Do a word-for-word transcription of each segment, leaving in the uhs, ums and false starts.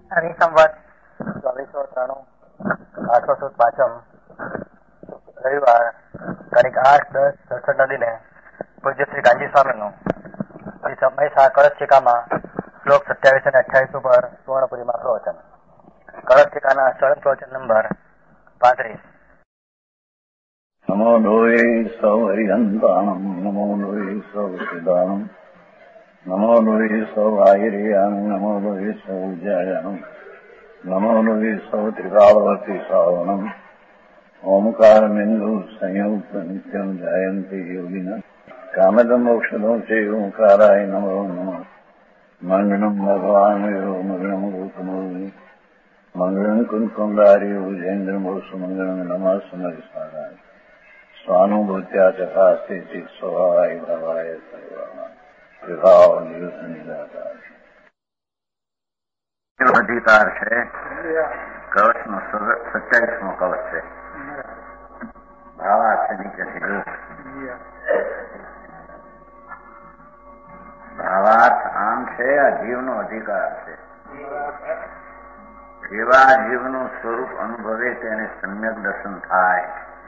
હરિ સંવત ચોવીસો ત્રાણું આઠસો સુદ પાંચમ રવિવાર તારીખ આઠ દસ સડસઠ ના દિને પૂજ્ય શ્રી ગાંધી સ્વામીનું શ્રી સમય શાહ કળશિકામાં શ્લોક સત્યાવીસ અને અઠ્યાવીસ ઉપર સુવર્ણપુરીમાં પ્રવચન. કળશિકાના સરળ પ્રવચન નંબર પાંત્રીસ. નમો લોહે સૌ હરિહંતાણમ નમો લોહે સૌ સિદ્ધાણમ નમો લોહે સૌ આયર્યામ નમો લોહે સૌ જયામ નમો લોહે સૌ ત્રિકાળવતી શ્રાવણમ ઓમકાર બિંદુ સંયુક્ત નિત્યમ જાયંતી યોગિના કામદમ મોક્ષદો છે ઓંકારાય નમો નમઃ. મંગળમ ભગવાન મંગળમ ગોતમોહિ મંગળમ કુંકુંડારી ઉજેન્દ્રમોસુ મંગળમ નમઃ સમરિસ્મરાય સ્વાનુભૂત્યા ચકાસ્તે ચિત સ્વભાવાય ભવાય સર્વમાં વિભાવ નિદાકાર અધિકાર છે. કવચનો સત્યાવીસમો કવચ છે. ભાવાર્થ નીચેથી ભાવાર્થ આમ છે, આ જીવનો અધિકાર છે. જેવા જીવનું સ્વરૂપ અનુભવે તેને સમ્યક દર્શન થાય.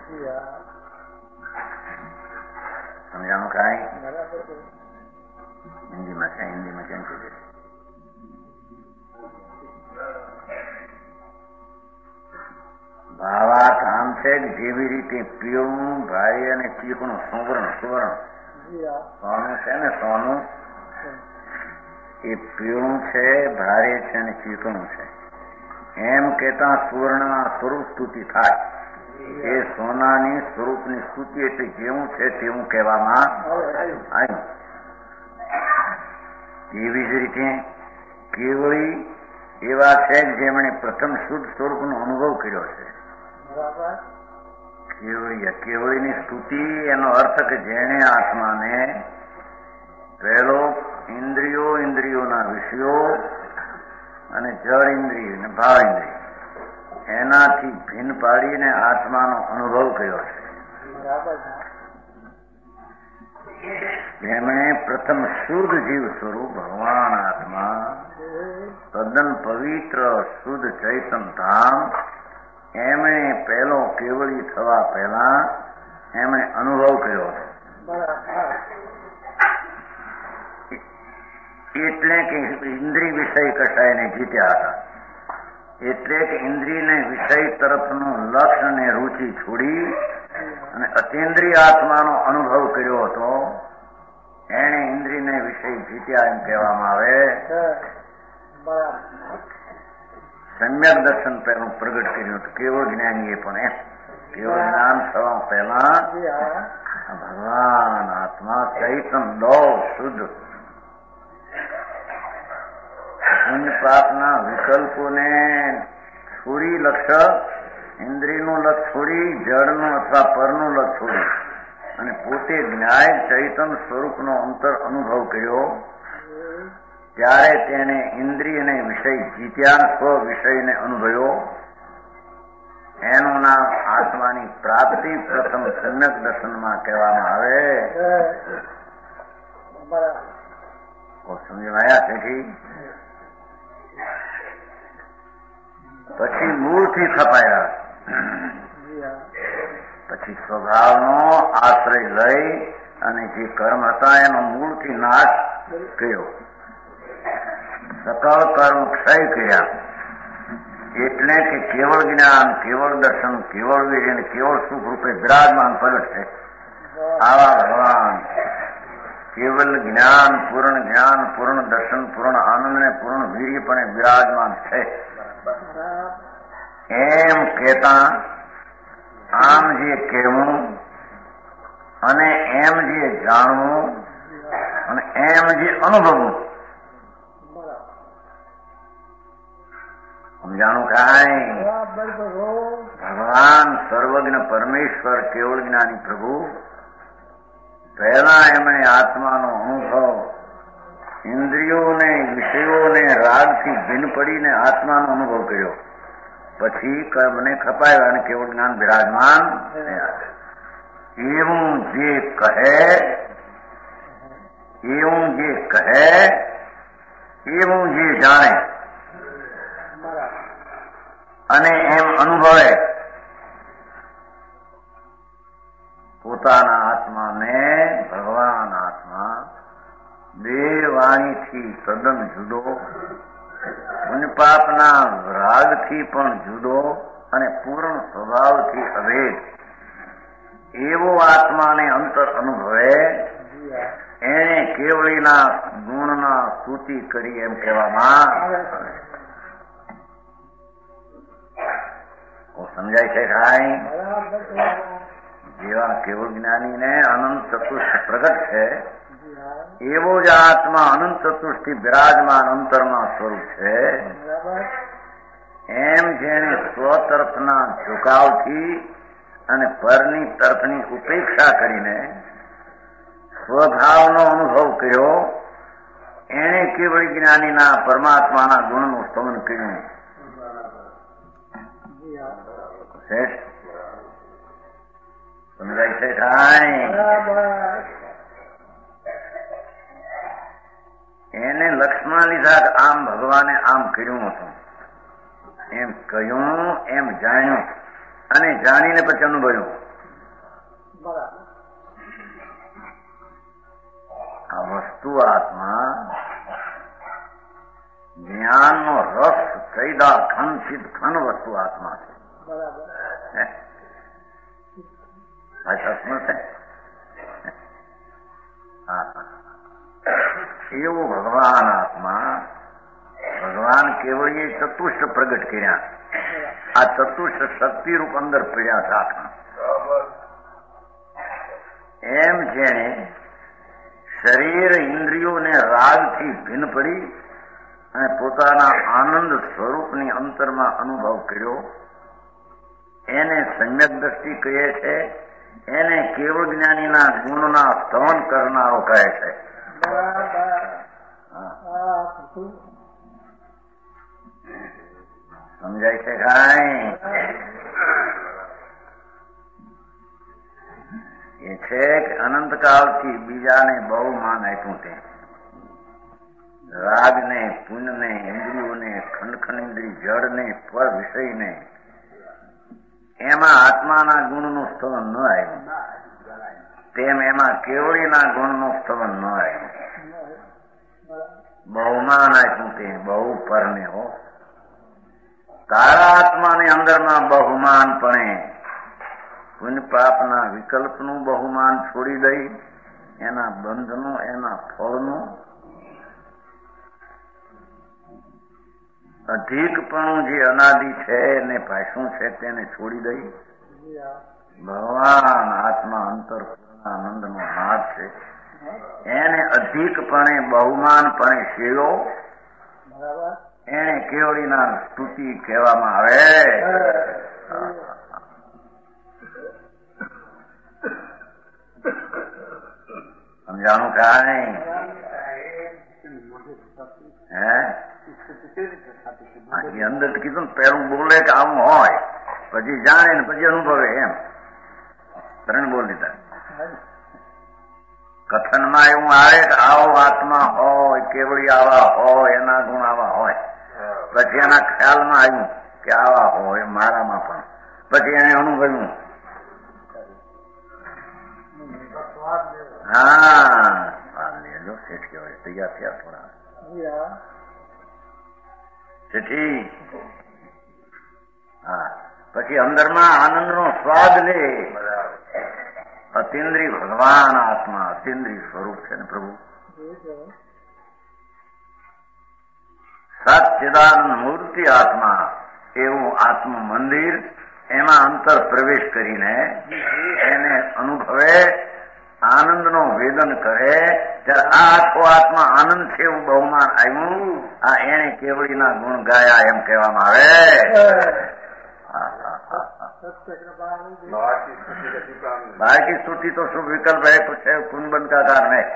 સમજાણું કાંઈ? હિન્દીમાં છે, હિન્દીમાં કેમ કીધે ભાવાર્થ આમ છે કે જેવી રીતે પીળું ભાઈ અને ચીકણું સુવર્ણ સુવર્ણ સોનું છે ને, સોનું એ પીળું છે, ભારે છે અને ચીકણું છે, એમ કેતા સુવર્ણ સ્વરૂપ સ્તુતિ થાય. એ સોનાની સ્વરૂપની સ્તુતિ એટલે જેવું છે તેવું કહેવામાં આવ્યું. એવી જ રીતે કેવળી એવા છે જેમણે પ્રથમ શુદ્ધ સ્વરૂપનો અનુભવ કર્યો છે. કેવળી કેવળીની સ્તુતિ એનો અર્થ કે જેણે આત્માને પહેલો ઇન્દ્રિયો ઇન્દ્રિયોના વિષયો અને જળ ઇન્દ્રિય અને ભાવ ઇન્દ્રિય એનાથી ભિન્ન પાડીને આત્માનો અનુભવ કર્યો છે. જેમણે પ્રથમ શુદ્ધ જીવ સ્વરૂપ ભગવાન આત્મા તદ્દન પવિત્ર શુદ્ધ ચૈતન ધામ એમણે પહેલો કેવળી થવા પહેલા એમણે અનુભવ કર્યો છે. એટલે કે ઇન્દ્રિય વિષય કસાયને જીત્યા હતા. એટલે કે ઇન્દ્રિયને વિષય તરફનું લક્ષ્ય અને રુચિ છોડી અને અતિન્દ્રિય આત્માનો અનુભવ કર્યો હતો. એને ઇન્દ્રિયને વિષય જીત્યા એમ કહેવામાં આવે. સમ્યક દર્શન પહેલું પ્રગટ કર્યું હતું કેવળ જ્ઞાનીએ પણ એમ કેવળ જ્ઞાન થવા પહેલા ભગવાન આત્મા ચૈતન દો શુદ્ધ પુણ્ય પાપના વિકલ્પોને છોડી લક્ષ્ય ઇન્દ્રિયનું લક્ષ્ય છોડી જળનું અથવા પરનું લક્ષ્ય છોડી અને પોતે જ્ઞાય ચૈતન સ્વરૂપનો અંતર અનુભવ કર્યો. ત્યારે તેને ઇન્દ્રિયને વિષય જીત્યા, સ્વ વિષયને અનુભવ્યો. એનું નામ આત્માની પ્રાપ્તિ પ્રથમ સમ્યક દર્શનમાં કહેવામાં આવે. સમજવાયા છે? પછી મૂળથી ખપાયા, પછી સ્વભાવનો આશ્રય લઈ અને જે કર્મ હતા એનો મૂળથી નાશ કર્યો. સકળ કર્મ ક્ષય કર્યા. એટલે કે કેવળ જ્ઞાન, કેવળ દર્શન, કેવળ વીર્ય અને કેવળ સુખ રૂપે બિરાજમાન પ્રગટ છે. આવા ભગવાન કેવલ જ્ઞાન, પૂર્ણ જ્ઞાન, પૂર્ણ દર્શન, પૂર્ણ આનંદ ને પૂર્ણ વીર્ય પણ બિરાજમાન છે. એમ કહેતા આમ જે કહેવું અને એમ જે જાણવું અને એમ જે અનુભવવું સમજાણું કાંઈ? ભગવાન સર્વજ્ઞ પરમેશ્વર કેવળ જ્ઞાની પ્રભુ પહેલા એમણે આત્માનો અનુભવ ઇન્દ્રિયોને વિષયોને રાગથી ભિન્ન પડીને આત્માનો અનુભવ કર્યો. પછી કર્મને ખપાવ્યા અને કેવળ જ્ઞાન બિરાજમાન થયા. એવું જે કહે એવું જે કહે એવું જે જાણે અને એમ અનુભવે પોતાના આત્માને ભગવાન આત્મા દેહ વાણીથી તદ્દન જુદો, પુણ્યપાપના રાગથી પણ જુદો અને પૂર્ણ સ્વભાવથી અભેદ એવો આત્માને અંતર અનુભવે એને કેવળીના ગુણના સ્તુતિ કરી એમ કહેવામાં સમજાય છે કાંઈ? જેવા કેવળ જ્ઞાનીને અનંત ચતુષ્ટ પ્રગટ છે એવો જ આત્મા અનંત ચતુષ્ટથી બિરાજમાન અંતરમાં સ્વરૂપ છે. એમ જેને સ્વ તરફના ઝુકાવથી અને પરની તરફની ઉપેક્ષા કરીને સ્વભાવનો અનુભવ કર્યો એને કેવળ જ્ઞાનીના પરમાત્માના ગુણનું સ્તમન કર્યું. સમજાય છે કાંઈ? એને લક્ષ્મણ લીધા આમ ભગવાને આમ કર્યું હતું, એમ કહ્યું, એમ જાણ્યું અને જાણીને પછી અનુભવ્યું. આ વસ્તુ આત્મા જ્ઞાનનો રસ સૈદા ખન સિદ્ધ ખન વસ્તુ આત્મા છે. એવો ભગવાન આત્મા ભગવાન કેવળ એ ચતુષ્ટ પ્રગટ કર્યા. આ ચતુષ્ટ શક્તિ રૂપ અંદર પીડ્યા આત્મા. એમ જેને શરીર ઇન્દ્રિયોને રાગથી ભિન્ન પડી અને પોતાના આનંદ સ્વરૂપની અંતરમાં અનુભવ કર્યો એને સમ્યક દ્રષ્ટિ કહે છે. એને કેવળ જ્ઞાનીના ગુણના સ્તવન કરનારો કહે છે. સમજાય છે કાંઈ? એ છે કે અનંતકાળથી બીજાને બહુ માન આપ્યું તે રાગને, પુણ્યને, ઇન્દ્રિયોને, ખંડખંડ ઇન્દ્રિય, જળને, પર વિષયને, એમાં આત્માના ગુણનું સ્તવન ન આવ્યું તેમ એમાં કેવળીના ગુણનું સ્તવન ન આવ્યું. બહુમાન આપ્યું તે બહુ પરને હો. તારા આત્માની અંદરમાં બહુમાનપણે પુણ્ય પાપના વિકલ્પનું બહુમાન છોડી દઈ એના બંધનું, એના ફળનું અધિકપણું જે અનાદિ છે ને પાછું છે તેને છોડી દઈ ભગવાન આત્મા અંતર આનંદનો માર્ગ છે એને અધિકપણે બહુમાનપણે સેવ્યો એને કેવળીના સ્તુતિ કહેવામાં આવે. સમજાણું કાંઈ? હે અંદર કીધું ને પેલું બોલે કે આવું હોય, પછી જાણે ને પછી અનુભવે, એમ ત્રણ બોલ દીધા. કથનમાં એવું આવે કે આવો આત્મા હોય, કેવળી આવા હોય, એના ગુણ આવા હોય. પછી એના ખ્યાલમાં આવ્યું કે આવા હોય મારામાં પણ, પછી એને અનુભવ્યું. હા લેજો શેઠ કહેવાય, તૈયાર થયા થોડા શેઠી. હા પછી અંદરમાં આનંદનો સ્વાદ લે. અતિન્દ્રિય ભગવાન આત્મા અતિન્દ્રિય સ્વરૂપ છે ને પ્રભુ. સચ્ચિદાનંદ મૂર્તિ આત્મા એવું આત્મ મંદિર, એમાં અંતર પ્રવેશ કરીને એને અનુભવે, આનંદનો વેદન કરે. ત્યારે આ આખો આત્મા આનંદ છે એવું બહુમાન આવ્યું. આ એને કેવળીના ગુણ ગાયા એમ કહેવામાં આવે. બાકી સ્તુતિ તો શુભ વિકલ્પ है, कुछ है कुंबन का कारण है.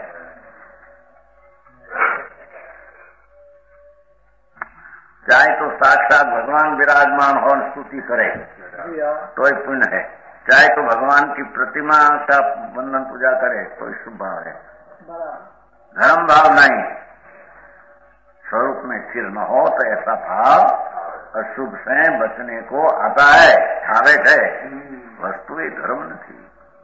चाहे तो साक्षात भगवान विराजमान हो स्तुति करे तो ही पुण्य है, चाहे तो भगवान की प्रतिमा का वंदन पूजा करे तो ही शुभ भाव है. धर्म भाव नहीं, स्वरूप में स्थिर न हो तो ऐसा भाव अशुभ से बचने को आता है, આવે છે, વસ્તુ એ ધર્મ નથી.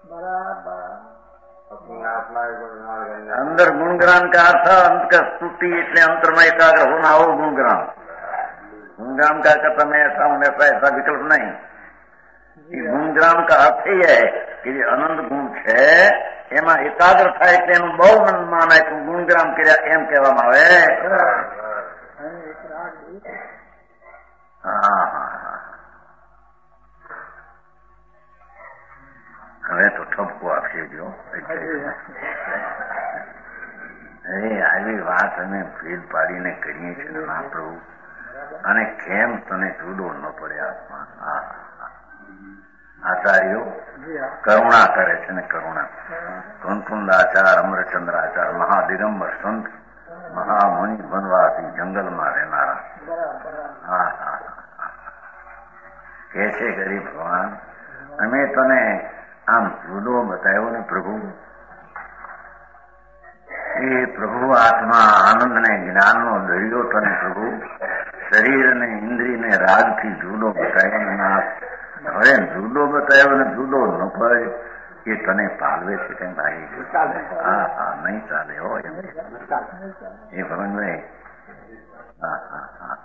अंदर गुणग्राम का अर्थ अंत का स्तुति, इसलिए अंतर में एकाग्र होना हो गुणग्राम. गुणग्राम का कहता मैं ऐसा हूं ऐसा ऐसा विकल्प नहीं. गुणग्राम का अर्थ ही है कि જે અનંત ગુણ છે એમાં એકાગ્ર થાય એટલે એનું બહુ મન માનાય તો ગુણગ્રામ કર્યા એમ કહેવામાં આવે. હા હા હવે તો ઠપકો આપશે જો. અરે આવી વાત અમે ભેદ પાડીને કરીએ છીએ ના પ્રભુ, અને કેમ તને જુદો ન પડે આત્મા. હા આચાર્યો કરુણા કરે છે ને કરુણા. કુંકુંદાચાર, અમરચંદ્રાચાર, મહાદિગંબર સંત, મહામુનિ વનવાસી, જંગલમાં રહેનારા. હા હા કે છે ગરીબ ભગવાન અમે તને આમ જુદો બતાવ્યો ને પ્રભુ. એ પ્રભુ આત્મા આનંદ ને જ્ઞાન નો દરિયો તને પ્રભુ શરીર ને ઇન્દ્રિય ને રાગ થી જુદો બતાવ્યો ના. હવે જુદો બતાવ્યો ને જુદો ન પડે એ તને પાલવે છે કે ભાઈ? હા હા નહીં ચાલે હો એમ એ ભગવાન. હા હા હા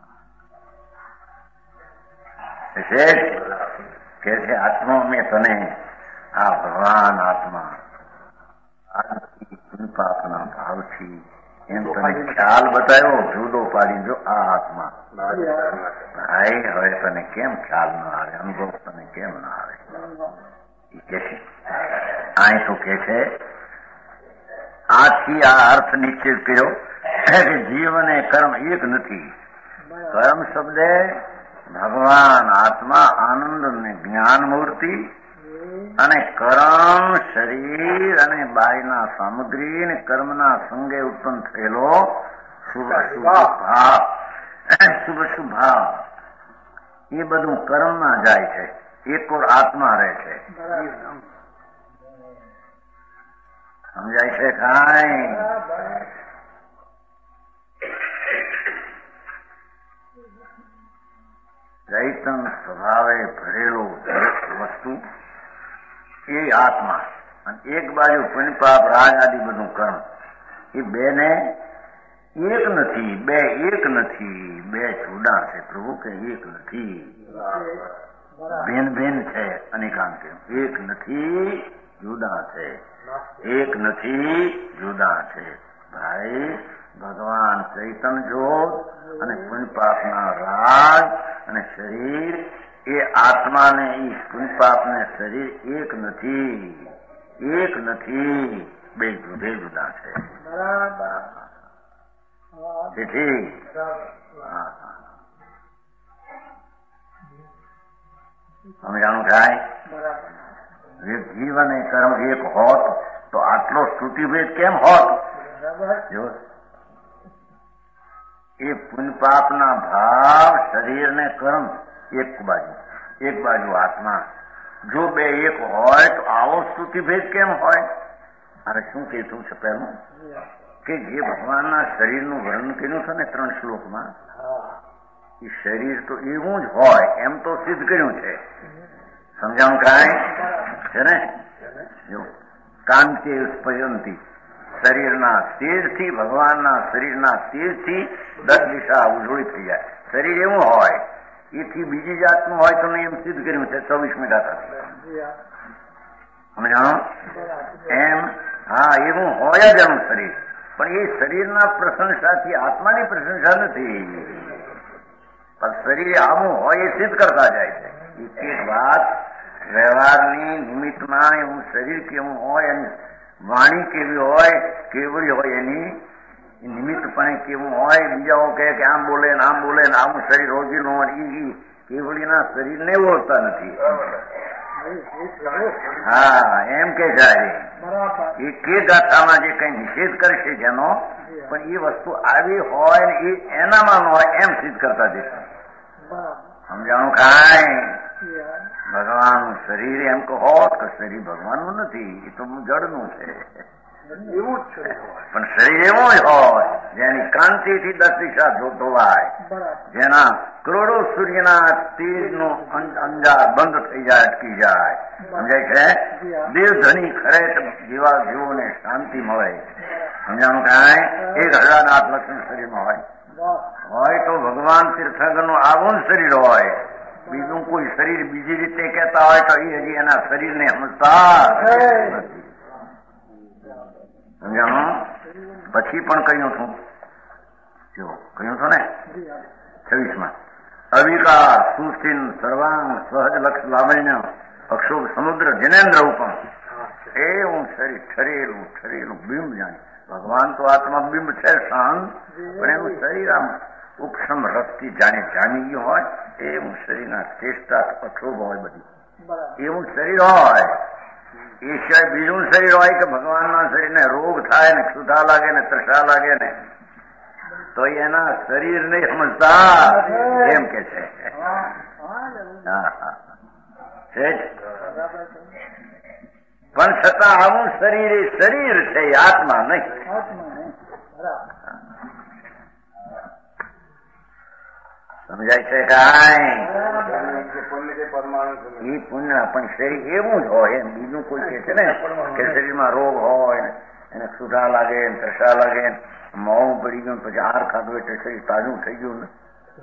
કે છે આત્મા મેં તને આ ભગવાન આત્મા પાપના ભાવથી એમ તને ખ્યાલ બતાવ્યો જુદો પાડી જો આ આત્મા. ભાઈ હવે તને કેમ ખ્યાલ ન આવે, અનુભવ તને કેમ ના આવે? એ કે છે અહીં તો કે છે આથી આ અર્થ નિશ્ચિત કર્યો કે જીવ અને કર્મ એક નથી. કર્મ શબ્દ ભગવાન આત્મા આનંદ ને જ્ઞાન મૂર્તિ, અને કર્મ શરીર અને બાહ્યના સામગ્રી ને કર્મના સંગે ઉત્પન્ન થયેલો શુભ શુભ ભાવ, શુભ શુભ ભાવ એ બધું કર્મમાં જાય છે, એક ઓર આત્મા રહે છે. સમજાય છે કાંઈ? ચૈતન સ્વભાવે ભરેલું દરેક વસ્તુ એ આત્મા, અને એક બાજુ પુણ્ય પાપ રાગ આદિ બધું કર્મ, એ બે ને એક નથી, બે એક નથી, બે જુદા છે પ્રભુ કે એક નથી, ભિન્ન ભિન્ન છે. અનેકાંત એક નથી જુદા છે, એક નથી જુદા છે. ભાઈ ભગવાન ચૈતન જ્યોત અને પુણ્ય પાપના રાગ અને શરીર એ આત્માને એ પુણ્ય પાપને શરીર એક નથી, એક નથી, બે જુદે જુદા છે. તેથી સમજાણું થાય? જીવ અને કર્મ એક હોત તો આટલો સ્તુતિભેદ કેમ હોત? એ પુણ્ય પાપના ભાવ શરીર ને કર્મ એક બાજુ, એક બાજુ આત્મા, જો બે એક હોય તો આવો સ્તુતિભેદ કેમ હોય? અરે શું કહેતું છે પહેલું કે જે ભગવાનના શરીરનું વર્ણન કર્યું છે ને ત્રણ શ્લોકમાં, એ શરીર તો એવું જ હોય એમ તો સિદ્ધ કર્યું છે. સમજાણું કાંઈ છે ને? જો કાંતિ સ્પયંતી, શરીરના તેજથી, ભગવાનના શરીરના તેજથી દસ દિશા ઉજળી થઈ જાય. શરીર એવું હોય એથી બીજી જાતનું હોય તો એમ સિદ્ધ કર્યું છે ચોવીસ મિનિટ. સમજાણો એમ? હા એવું હોય જ એનું શરીર, પણ એ શરીરના પ્રશંસાથી આત્માની પ્રશંસા નથી. પણ શરીર આવું હોય એ સિદ્ધ કરતા જાય છે. એક એક વાત વ્યવહારની નિમિત્તમાં એવું શરીર કેવું હોય અને વાણી કેવી હોય, કેવડી હોય એની નિમિત્તપણે કેવું હોય. બીજાઓ કહે કે આમ બોલે ને આમ બોલે ને આવું શરીર રોજીનું હોય, એ કેવડીના શરીરને ઓળખતા નથી. હા એમ કે જાય એ કે ગાથામાં જે કઈ નિષેધ કરશે જેનો, પણ એ વસ્તુ આવી હોય ને એ એનામાં ન હોય એમ સિદ્ધ કરતા જશે. સમજાણું કાંઈ? ભગવાનનું શરીર એમ કહો કે શરીર ભગવાનનું નથી, એ તો જડનું છે. એવું જ છે. પણ શરીર એવું જ હોય જેની ક્રાંતિથી દસ દિશા જોતો હોય, જેના કરોડો સૂર્યના તેજનો અંજાર બંધ થઈ જાય, અટકી જાય. સમજાય છે? દેવ ધણી ખરે જીવા જીવોને શાંતિ મળે. સમજાણું કાંઈ? એક હજાર આઠ લક્ષણ શરીરમાં હોય હોય તો ભગવાન તીર્થંકરનું આવું શરીર હોય. બીજું કોઈ શરીર બીજી રીતે કહેતા હોય તો એ હજી એના શરીરને સમજતા નથી. સમજાણું? પછી પણ કહ્યું છું, જો કહ્યું છું ને છવ્વીસ માં અવિકાર સુસ્થિન સર્વાંગ સહજ લક્ષ લાવણ્ય અક્ષોભ સમુદ્ર જનેન્દ્ર ઉપમ. એવું શરીર ઠરેલું ઠરેલું બિંબ જાણે. ભગવાન તો આત્મા બિંબ છે શાંત, પણ એનું શરીર આમ ઉપશમ રસથી જાણે જામી ગયું હોય એવું શરીરના ચેષ્ટા અક્ષોભ હોય બધી એવું શરીર હોય. એ સિવાય બીજું શરીર હોય કે ભગવાનના શરીરને રોગ થાય ને ક્ષુધા લાગે ને તૃષા લાગે ને તો એના શરીર નહીં સમજતા એમ કે છે. હા હા પણ છતાં આવું શરીર એ શરીર છે, આત્મા નહીં. સમજાય છે કાંઈ? એ પુણ્ય પણ શરીર એવું જ હોય એમ. બીજું કોઈ કે છે ને કે શરીરમાં રોગ હોય, એને ક્ષુધા લાગે ને તૃષા લાગે, મોં પડી ગયું પછી આહાર ખાધો એટલે શરીર તાજું થઈ ગયું ને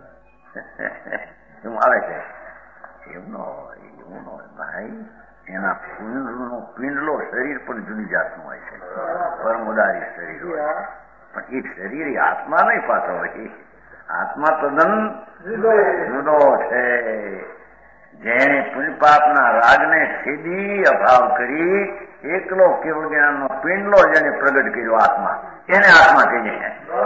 એવું આવે છે. એવું ન હોય, એવું ન હોય ભાઈ. એના પિંડનો પિંડલો શરીર પણ જુદી જાતનું હોય છે, પરમોદારી શરીર હોય. પણ એ શરીર એ આત્મા નહીં પાછો હોય. આત્મા તદ્દન જુદો છે. જેને પુણ્ય પાપના રાગને છેદી અભાવ કરી એકલો કેવળ જ્ઞાનનો પિંડલો જેને પ્રગટ કર્યો આત્મા, એને આત્મા કહીએ.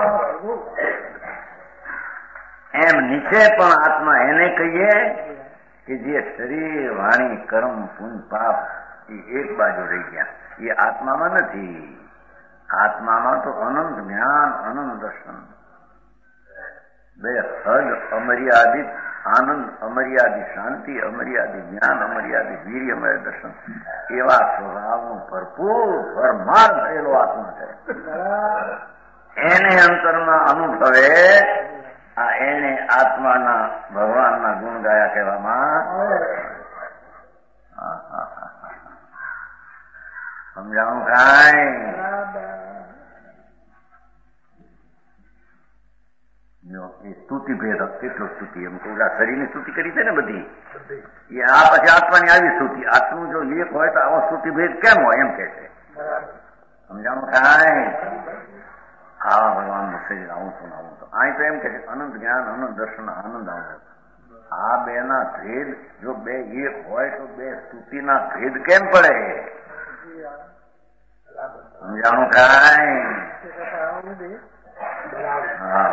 એમ નીચે પણ આત્મા એને કહીએ કે જે શરીર વાણી કર્મ પુણ્ય પાપ એ એક બાજુ રહી ગયા, એ આત્મામાં નથી. આત્મામાં તો અનંત જ્ઞાન અનંત દર્શન, બે હદ અમર્યાદિત આનંદ, અમર્યાદિત શાંતિ, અમર્યાદિત જ્ઞાન, અમર્યાદિત વીર્ય, અમર્યાદિત દર્શન એવા સ્વભાવનો ભરપૂર ભરમાર થયેલો આત્મા છે. એને અંતરમાં અનુભવે આ એને આત્માના ભગવાનના ગુણ ગાયા કહેવામાં. સમજાણું કાંઈ? એ સ્તુતિ ભેદ કેટલો સ્તુતિ એમ કહું શરીરની સ્તુતિ કરી છે ને બધી, એ આ પછી આત્માની આવી સ્તુતિ. આત્મનું જો લેખ હોય તો આવો સ્તુતિ ભેદ કેમ હોય એમ કે છે. સમજાણું કાંઈ? આવા ભગવાનનું શરીર આવું છું આવું તો અહીં તો એમ કે છે અનંત જ્ઞાન અનંત દર્શન આનંદ આવે. આ બે ના ભેદ જો બે એક હોય તો બે સ્તુતિના ભેદ કેમ પડે? સમજાણું કાંઈ? હા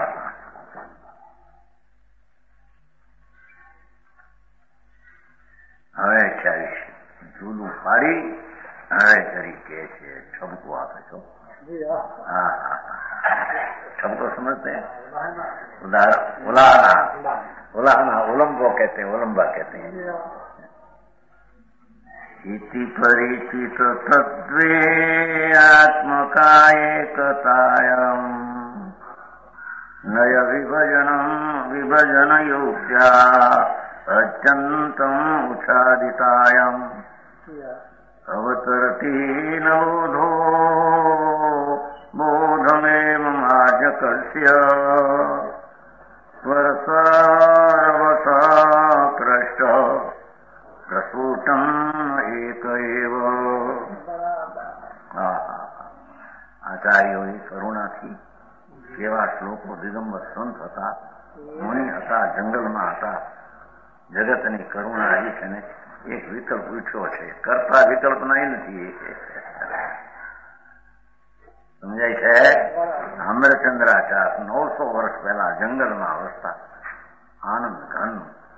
હવે ચાલીસ જૂનું પાડી હવે કરી કે છે ઠપકો આપે છો. હા હા ઠપકો સમજते हैं? उलाहना उलाहना उलम्बो कहते हैं, उलम्बा कहते हैं. इति परिचित तत्वे आत्मकायकतायम् नय विभजनं विभजन योग्या अत्यन्तम् उच्छादितायम् अवतरति नवोधो बोधमेव माजकस्य स्वरसारवता कृष्ट प्रसूतम् एक एव. આચાર્યોએ કરુણાથી કેવા શ્લોકો દિગંબર સંત હતા, મુનિ હતા, જંગલમાં હતા. જગતની કરુણા આવી છે ને એક વિકલ્પ ઉઠ્યો છે, કરતા વિકલ્પ નહીં નથી. સમજાય છે? અમરચંદ્રાચાર્ય નવસો વર્ષ પહેલા જંગલમાં વસતા આનંદ ઘન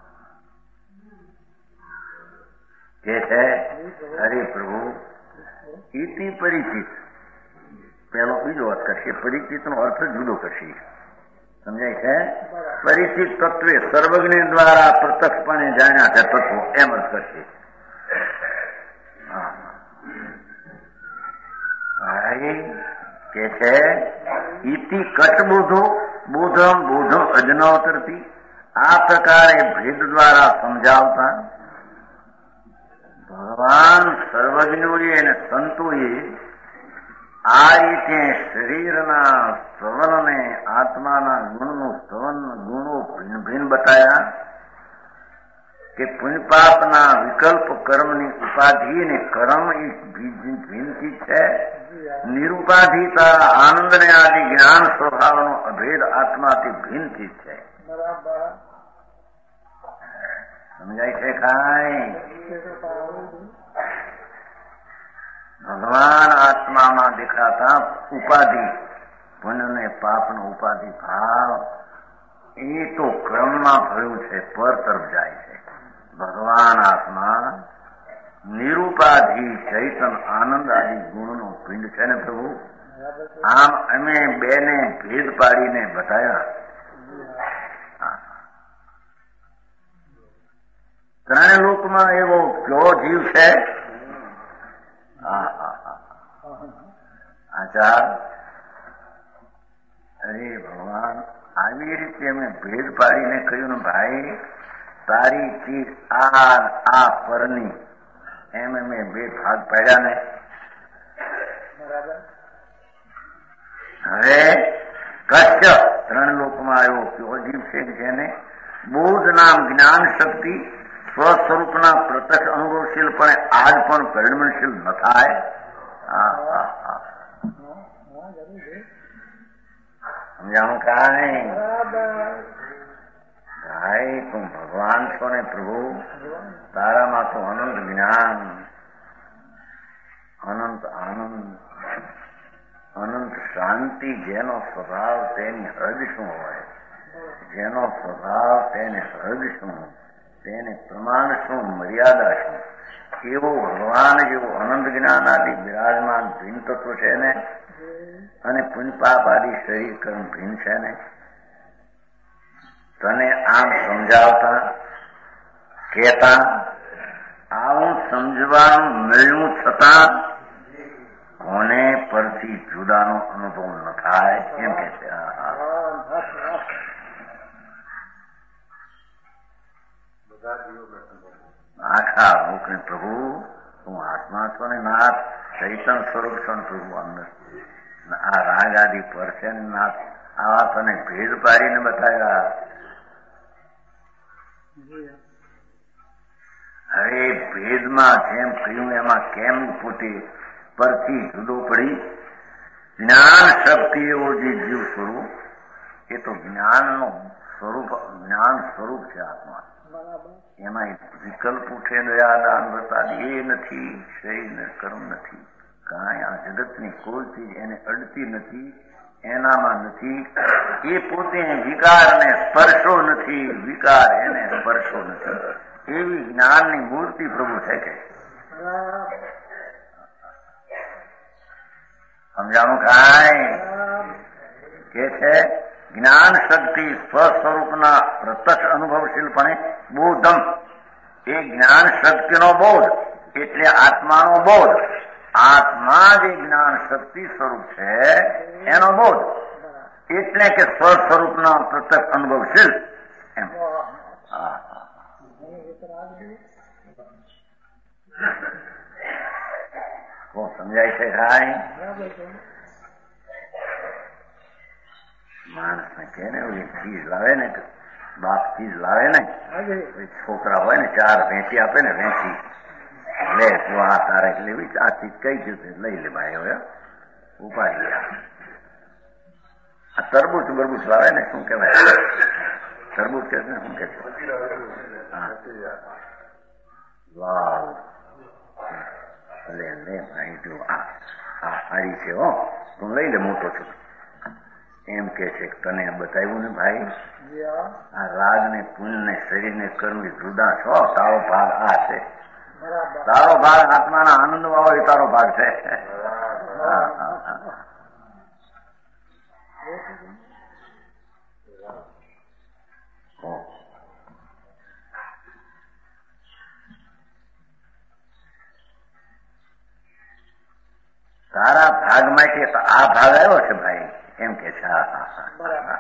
કે છે હરે પ્રભુ ઇતિ પરિચિત. પેલો બીજો અર્થ કરશે, પરિચિત નો અર્થ જુદો કરશે. સમજાય છે? પરિચિત તત્વે સર્વજ્ઞ દ્વારા પ્રત્યક્ષપણે જાણ્યા છે તત્વો એમ અર્થ કરશે. કે છે ઇતિ કટબુધો બોધમ બોધમ અજનોતરથી આ પ્રકારે ભેદ દ્વારા સમજાવતા ભગવાન સર્વજ્ઞોએ અને સંતોએ આ રીતે શરીરના સ્તવનને આત્માના ગુણનું સ્તવન ગુણો ભિન્ન ભિન્ન બતાવ્યા કે પુણ્યપાપના વિકલ્પ કર્મની ઉપાધિ ને કર્મ એ ભિન્નથી છે. નિરુપાધિતા આનંદ ને આદિ જ્ઞાન સ્વભાવનો અભેદ આત્માથી ભિન્નથી છે. સમજાય છે કાંઈ? ભગવાન આત્મામાં દેખાતા ઉપાધિ પુણ્ય ને પાપનો ઉપાધિ ભાવ એ તો ક્રમમાં ભર્યું છે, પર તરફ જાય છે. ભગવાન આત્મા નિરુપાધિ ચૈતન આનંદ આદિ ગુણનો પિંડ છે ને પ્રભુ. આમ અમે બેને ભેદ પાડીને બતાવ્યા. ત્રણે લોકમાં એવો કયો જીવ છે? આચાર અરે ભગવાન આવી રીતે અમે ભેદ પાડીને કહ્યું ને ભાઈ તારી ચીજ આ આ પરની એમ અમે બે ભાગ પાડ્યા ને. હવે કશ્ય ત્રણ લોકમાં એવો કયો જીવ છે જેને બોધ નામ જ્ઞાન શક્તિ સ્વસ્વરૂપના પ્રત્યક્ષ અનુભવશીલ પણ આજ પણ પરિણમશીલ ન થાય. સમજાણું કાંઈ? ભાઈ તું ભગવાન છો ને પ્રભુ, તારામાં તો અનંત જ્ઞાન, અનંત આનંદ, અનંત શાંતિ, જેનો સ્વભાવ તેની હદ શું હોય, જેનો સ્વભાવ તેને હદ શું, તેને પ્રમાણ શું, મર્યાદા શું, એવો ભગવાન જેવો અનંત જ્ઞાન આદિ બિરાજમાન ભિન્ન તત્વ છે ને, અને પુણ્યપાપ આદિ શરીર કર્મ ભિન્ન છે ને. તને આમ સમજાવતા કહેતા આવું સમજવાનું મળ્યું છતાં કોને પરથી જુદાનો અનુભવ ન થાય એમ કે છે. આખા મુખને પ્રભુ તું આત્મા છો ને નાથ, ચૈતન સ્વરૂપ છો ને પ્રભુ. અંદર આ રાગ આદિ પર છે ને નાથ, આવા તને ભેદ પાડીને બતાવ્યા. હવે ભેદમાં જેમ કહ્યું એમાં કેમ પોતે પરથી જુદો પડી? જ્ઞાન શક્તિ એવો જે જીવ સ્વરૂપ એ તો જ્ઞાનનો સ્વરૂપ, જ્ઞાન સ્વરૂપ છે આત્મા. એમાં વિકલ્પ ઉઠે દયા દાન વ્રતાદી એ નથી, શરીર કર્મ નથી, કાંઈ આ જગતની કોઈ ચીજ એને અડતી નથી, એનામાં નથી. એ પોતે વિકારને સ્પર્શો નથી, વિકાર એને સ્પર્શો નથી. એવી જ્ઞાનની મૂર્તિ પ્રભુ છે કે સમજાણું કાંઈ? કે છે જ્ઞાન શક્તિ સ્વસ્વરૂપના પ્રત્યક્ષ અનુભવશીલપણે બોધમ. એ જ્ઞાન શક્તિનો બોધ એટલે આત્માનો બોધ. આત્મા જે જ્ઞાન શક્તિ સ્વરૂપ છે એનો બોધ એટલે કે સ્વ સ્વરૂપના પ્રત્યક્ષ અનુભવશીલ એમ. સમજાય છે ભાઈ? માણસ ને કે ને ચીજ લાવે ને, બાપ ચીજ લાવે ને, છોકરા હોય ને ચાર વેચી આપે ને, વેચી લે તું આ તારે લેવી, આ ચીજ કઈ ગયું લઈ લે ભાઈ, હવે ઉપાડી લે. આ તરબૂચ બરબૂચ લાવે ને, શું કેવાય તરબૂચ કે શું કે લાલ લે લે ભાઈ તું આ સારી છે હો, તું લઈ લે, મોટો છું એમ કે છે. તને બતાવ્યું ને ભાઈ આ રાગ ને પુણ્ય ને શરીર ને કર્મ જુદા છો, તારો ભાગ આ છે, તારો ભાગ આત્માના આનંદ વાળો એ તારો ભાગ છે. તારા ભાગ આ ભાગ આવ્યો છે ભાઈ એમ કે છે. હા હા હા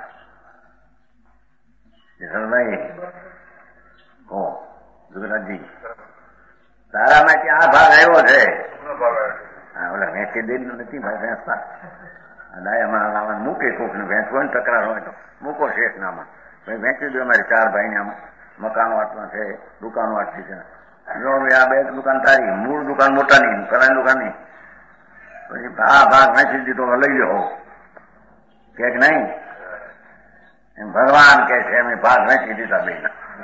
જસલભાઈ હો ગુજરાતજી તારામાંથી આ ભાગ આવ્યો છે. હા ઓલા વેચી દે નથી ભાઈ વેચતા ડાયામાં લાવવાનું મૂકે કોક ને વેચવાનું તકરાર હોય તો મૂકો શેઠ નામાં ભાઈ વેચી દો અમારે ચાર ભાઈ ને મકાનો આટલા છે દુકાનો આટલી છે જો આ બે દુકાન તારી મૂળ દુકાન મોટા ની પેલાની દુકાન ની પછી આ ભાગ વેચી દીધો લઈ લો કે નહીં એમ ભગવાન કે છે એમ ભાગ વેચી દીધા બે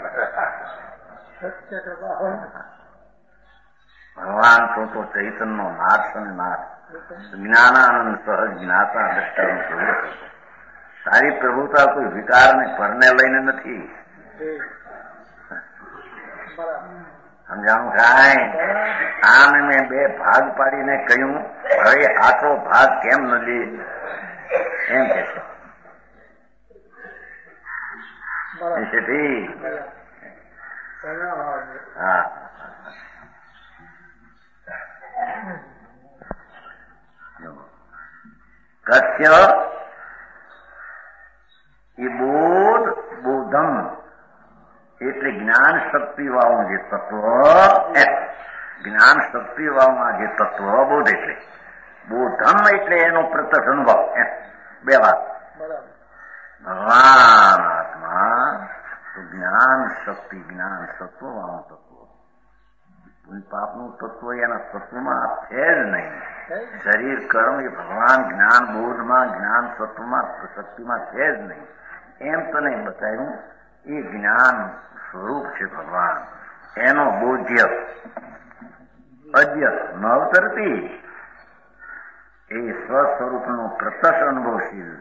ભગવાન તો તો ચૈતનનો નાથ અને નાથ જ્ઞાનાનંદ સહજ જ્ઞાતા દ્રષ્ટા સ્વરૂપ. તારી પ્રભુતા કોઈ વિકારને પરને લઈને નથી. સમજાણું કાંઈ આમ મેં બે ભાગ પાડીને કહ્યું હવે આખો ભાગ કેમ ન લે એમ કે છે. હા કસ્ય એ બોધ બોધમ એટલે જ્ઞાન શક્તિ વાળું જે તત્વ જ્ઞાન શક્તિ વાળું જે તત્વ બોધ એટલે બોધમ એટલે એનો પ્રત્યક્ષ અનુભવ બે વાત. ભગવાન આત્મા તો જ્ઞાન શક્તિ જ્ઞાન સત્વ વાળું તત્વ પાપનું તત્વ એના તત્વમાં છે જ નહીં. શરીર કર્મ એ ભગવાન જ્ઞાન બોધમાં જ્ઞાન સત્વમાં શક્તિમાં છે જ નહીં. એમ તને બતાવ્યું એ જ્ઞાન સ્વરૂપ છે ભગવાન. એનો બોધ્ય અદ્ય નવતરતી એ સ્વસ્વરૂપનો પ્રત્યક્ષ અનુભવશીલ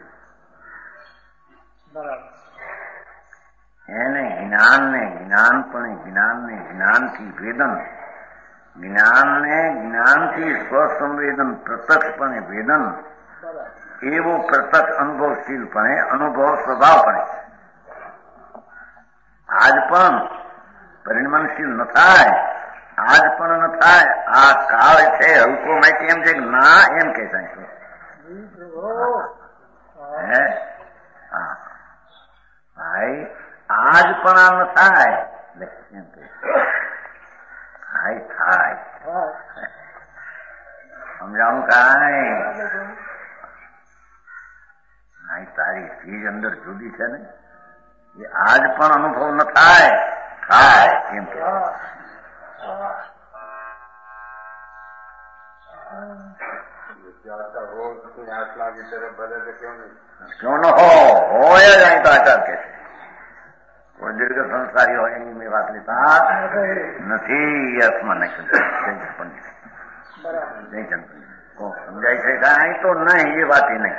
એને જ્ઞાનને જ્ઞાનપણે જ્ઞાનને જ્ઞાનથી વેદન જ્ઞાનને જ્ઞાનથી સ્વસંવેદન પ્રત્યક્ષપણે વેદન એવો પ્રત્યક્ષ અનુભવશીલપણે અનુભવ સ્વભાવપણે આજ પણ પરિણમનશીલ ન થાય આજ પણ ન થાય. આ કાળ છે હલકો માહિતી એમ છે કે ના એમ કે હે હા ભાઈ આજ પણ આ ન થાય એમ કે થાય થાય સમજાવું કાંઈ તારી ચીજ અંદર જુદી છે ને એ આજ પણ અનુભવ ન થાય થાય એમ કે ક્यों ન હો હોય જ અહીં તો આચાર કે છે કોઈ દીર્ઘ સંસારી હોય એની મેં વાત લેતા નથી. અર્થમાં નહીં સમજાય છે કાંઈ તો નહીં એ વાત નહીં.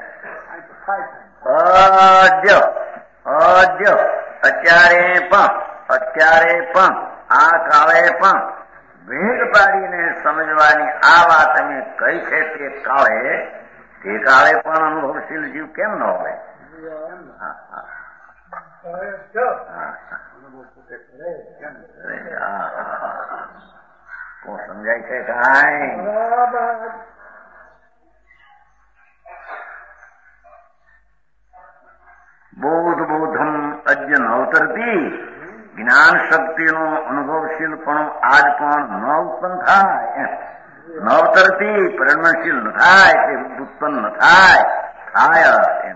અદ્ય અદ્ય અત્યારે પણ અત્યારે પણ આ કાળે પણ ભેદ પાડીને સમજવાની આ વાત અમે કઈ છે તે કાળે તે કાળે પણ અનુભવશીલ જીવ કેમ ન હોય? હા હા સમજાય છે કાંઈ? બોધ બોધમ અજ્ઞ નવતરતી જ્ઞાન શક્તિનો અનુભવશીલ પણ આજ પણ ન ઉત્પન્ન થાય નવતરતી પરિણમશીલ ન થાય તે ઉત્પન્ન ન થાય થાય એમ.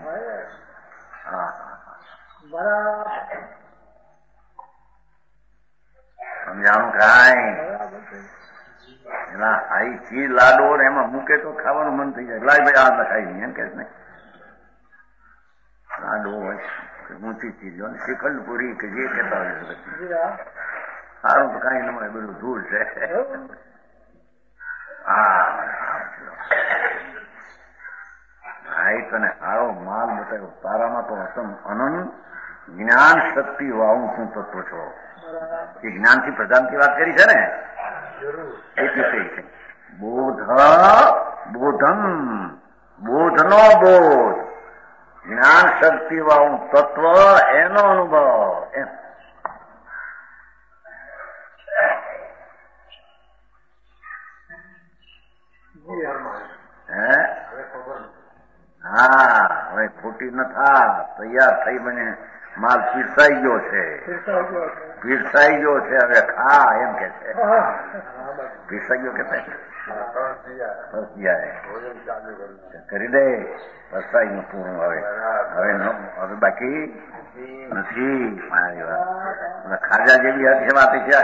સમજાણું કાંઈ? એના આઈ ચીજ લાડો એમાં મૂકે તો ખાવાનું મન થઈ જાય. લાય ભાઈ આ લખાઈ નહીં એમ કે નહીં. લાડો હોય ઊંચી ચીજો ને શ્રીખંડ પૂરી કે જે કહેતા હોય સારું તો કઈ ન મળે બધું ધૂળ છે. હા તને આવો માલ બતાવ્યો તારામાં તો અસમ અનંત જ્ઞાન શક્તિ વાળું શું તત્વ છો. એ જ્ઞાનથી પ્રધાનથી વાત કરી છે ને એટલી છે. બોધ બોધમ બોધનો બોધ જ્ઞાન શક્તિ વાળું તત્વ એનો અનુભવ એમ. હે હા હવે ખોટી ન થા તૈયાર થઈ બને માલ પીરસાઈ ગયો છે પીરસાઈ ગયો છે હવે ખા એમ કે છે પીરસાઈ ગયો કે કરી દે પસ્તાઈ નું પૂરું હવે હવે હવે બાકી નથી મારી વાત ખાજા જેવી હતી વાત છે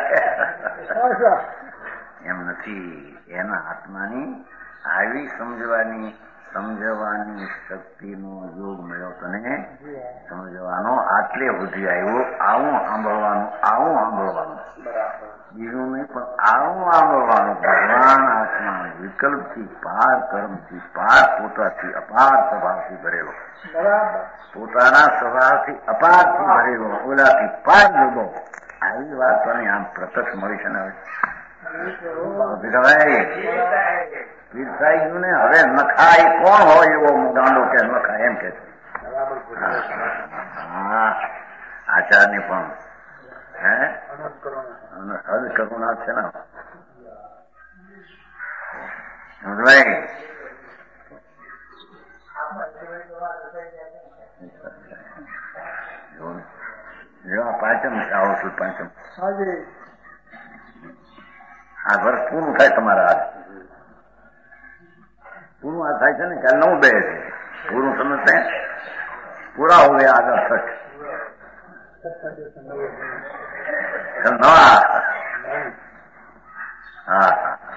એમ નથી એના આત્માની આવી સમજવાની સમજવાની શક્તિનો યોગ મળ્યો તને સમજવાનો આટલે સુધી આવ્યો આવું સાંભળવાનું આવું સાંભળવાનું બીજું નહીં પણ આવું સાંભળવાનું ભગવાન આત્મા વિકલ્પથી પાર કર્મથી પાર પોતાથી અપાર સ્વભાવથી ભરેલો પોતાના સ્વભાવથી અપારથી ભરેલો ઓલાથી પાર જુદો આવી વાત તને આમ પ્રત્યક્ષ મળી છે ને હવે પીરસાઈ ગયું ને હવે નખાય કોણ હોય એવો ગાંડો કે નખાય એમ કે છે હા આચાર્ય પણ હે હદ કરુણા છે ને સમજવાય જો પાંચમ આવો છું પાંચમ આ વર્ષ પૂરું થાય તમારા હાથ પૂરું આ થાય છે ને કાલ નવું બે છે પૂરું સમજते हैं पूरा हो गया आधा सठ नवा હા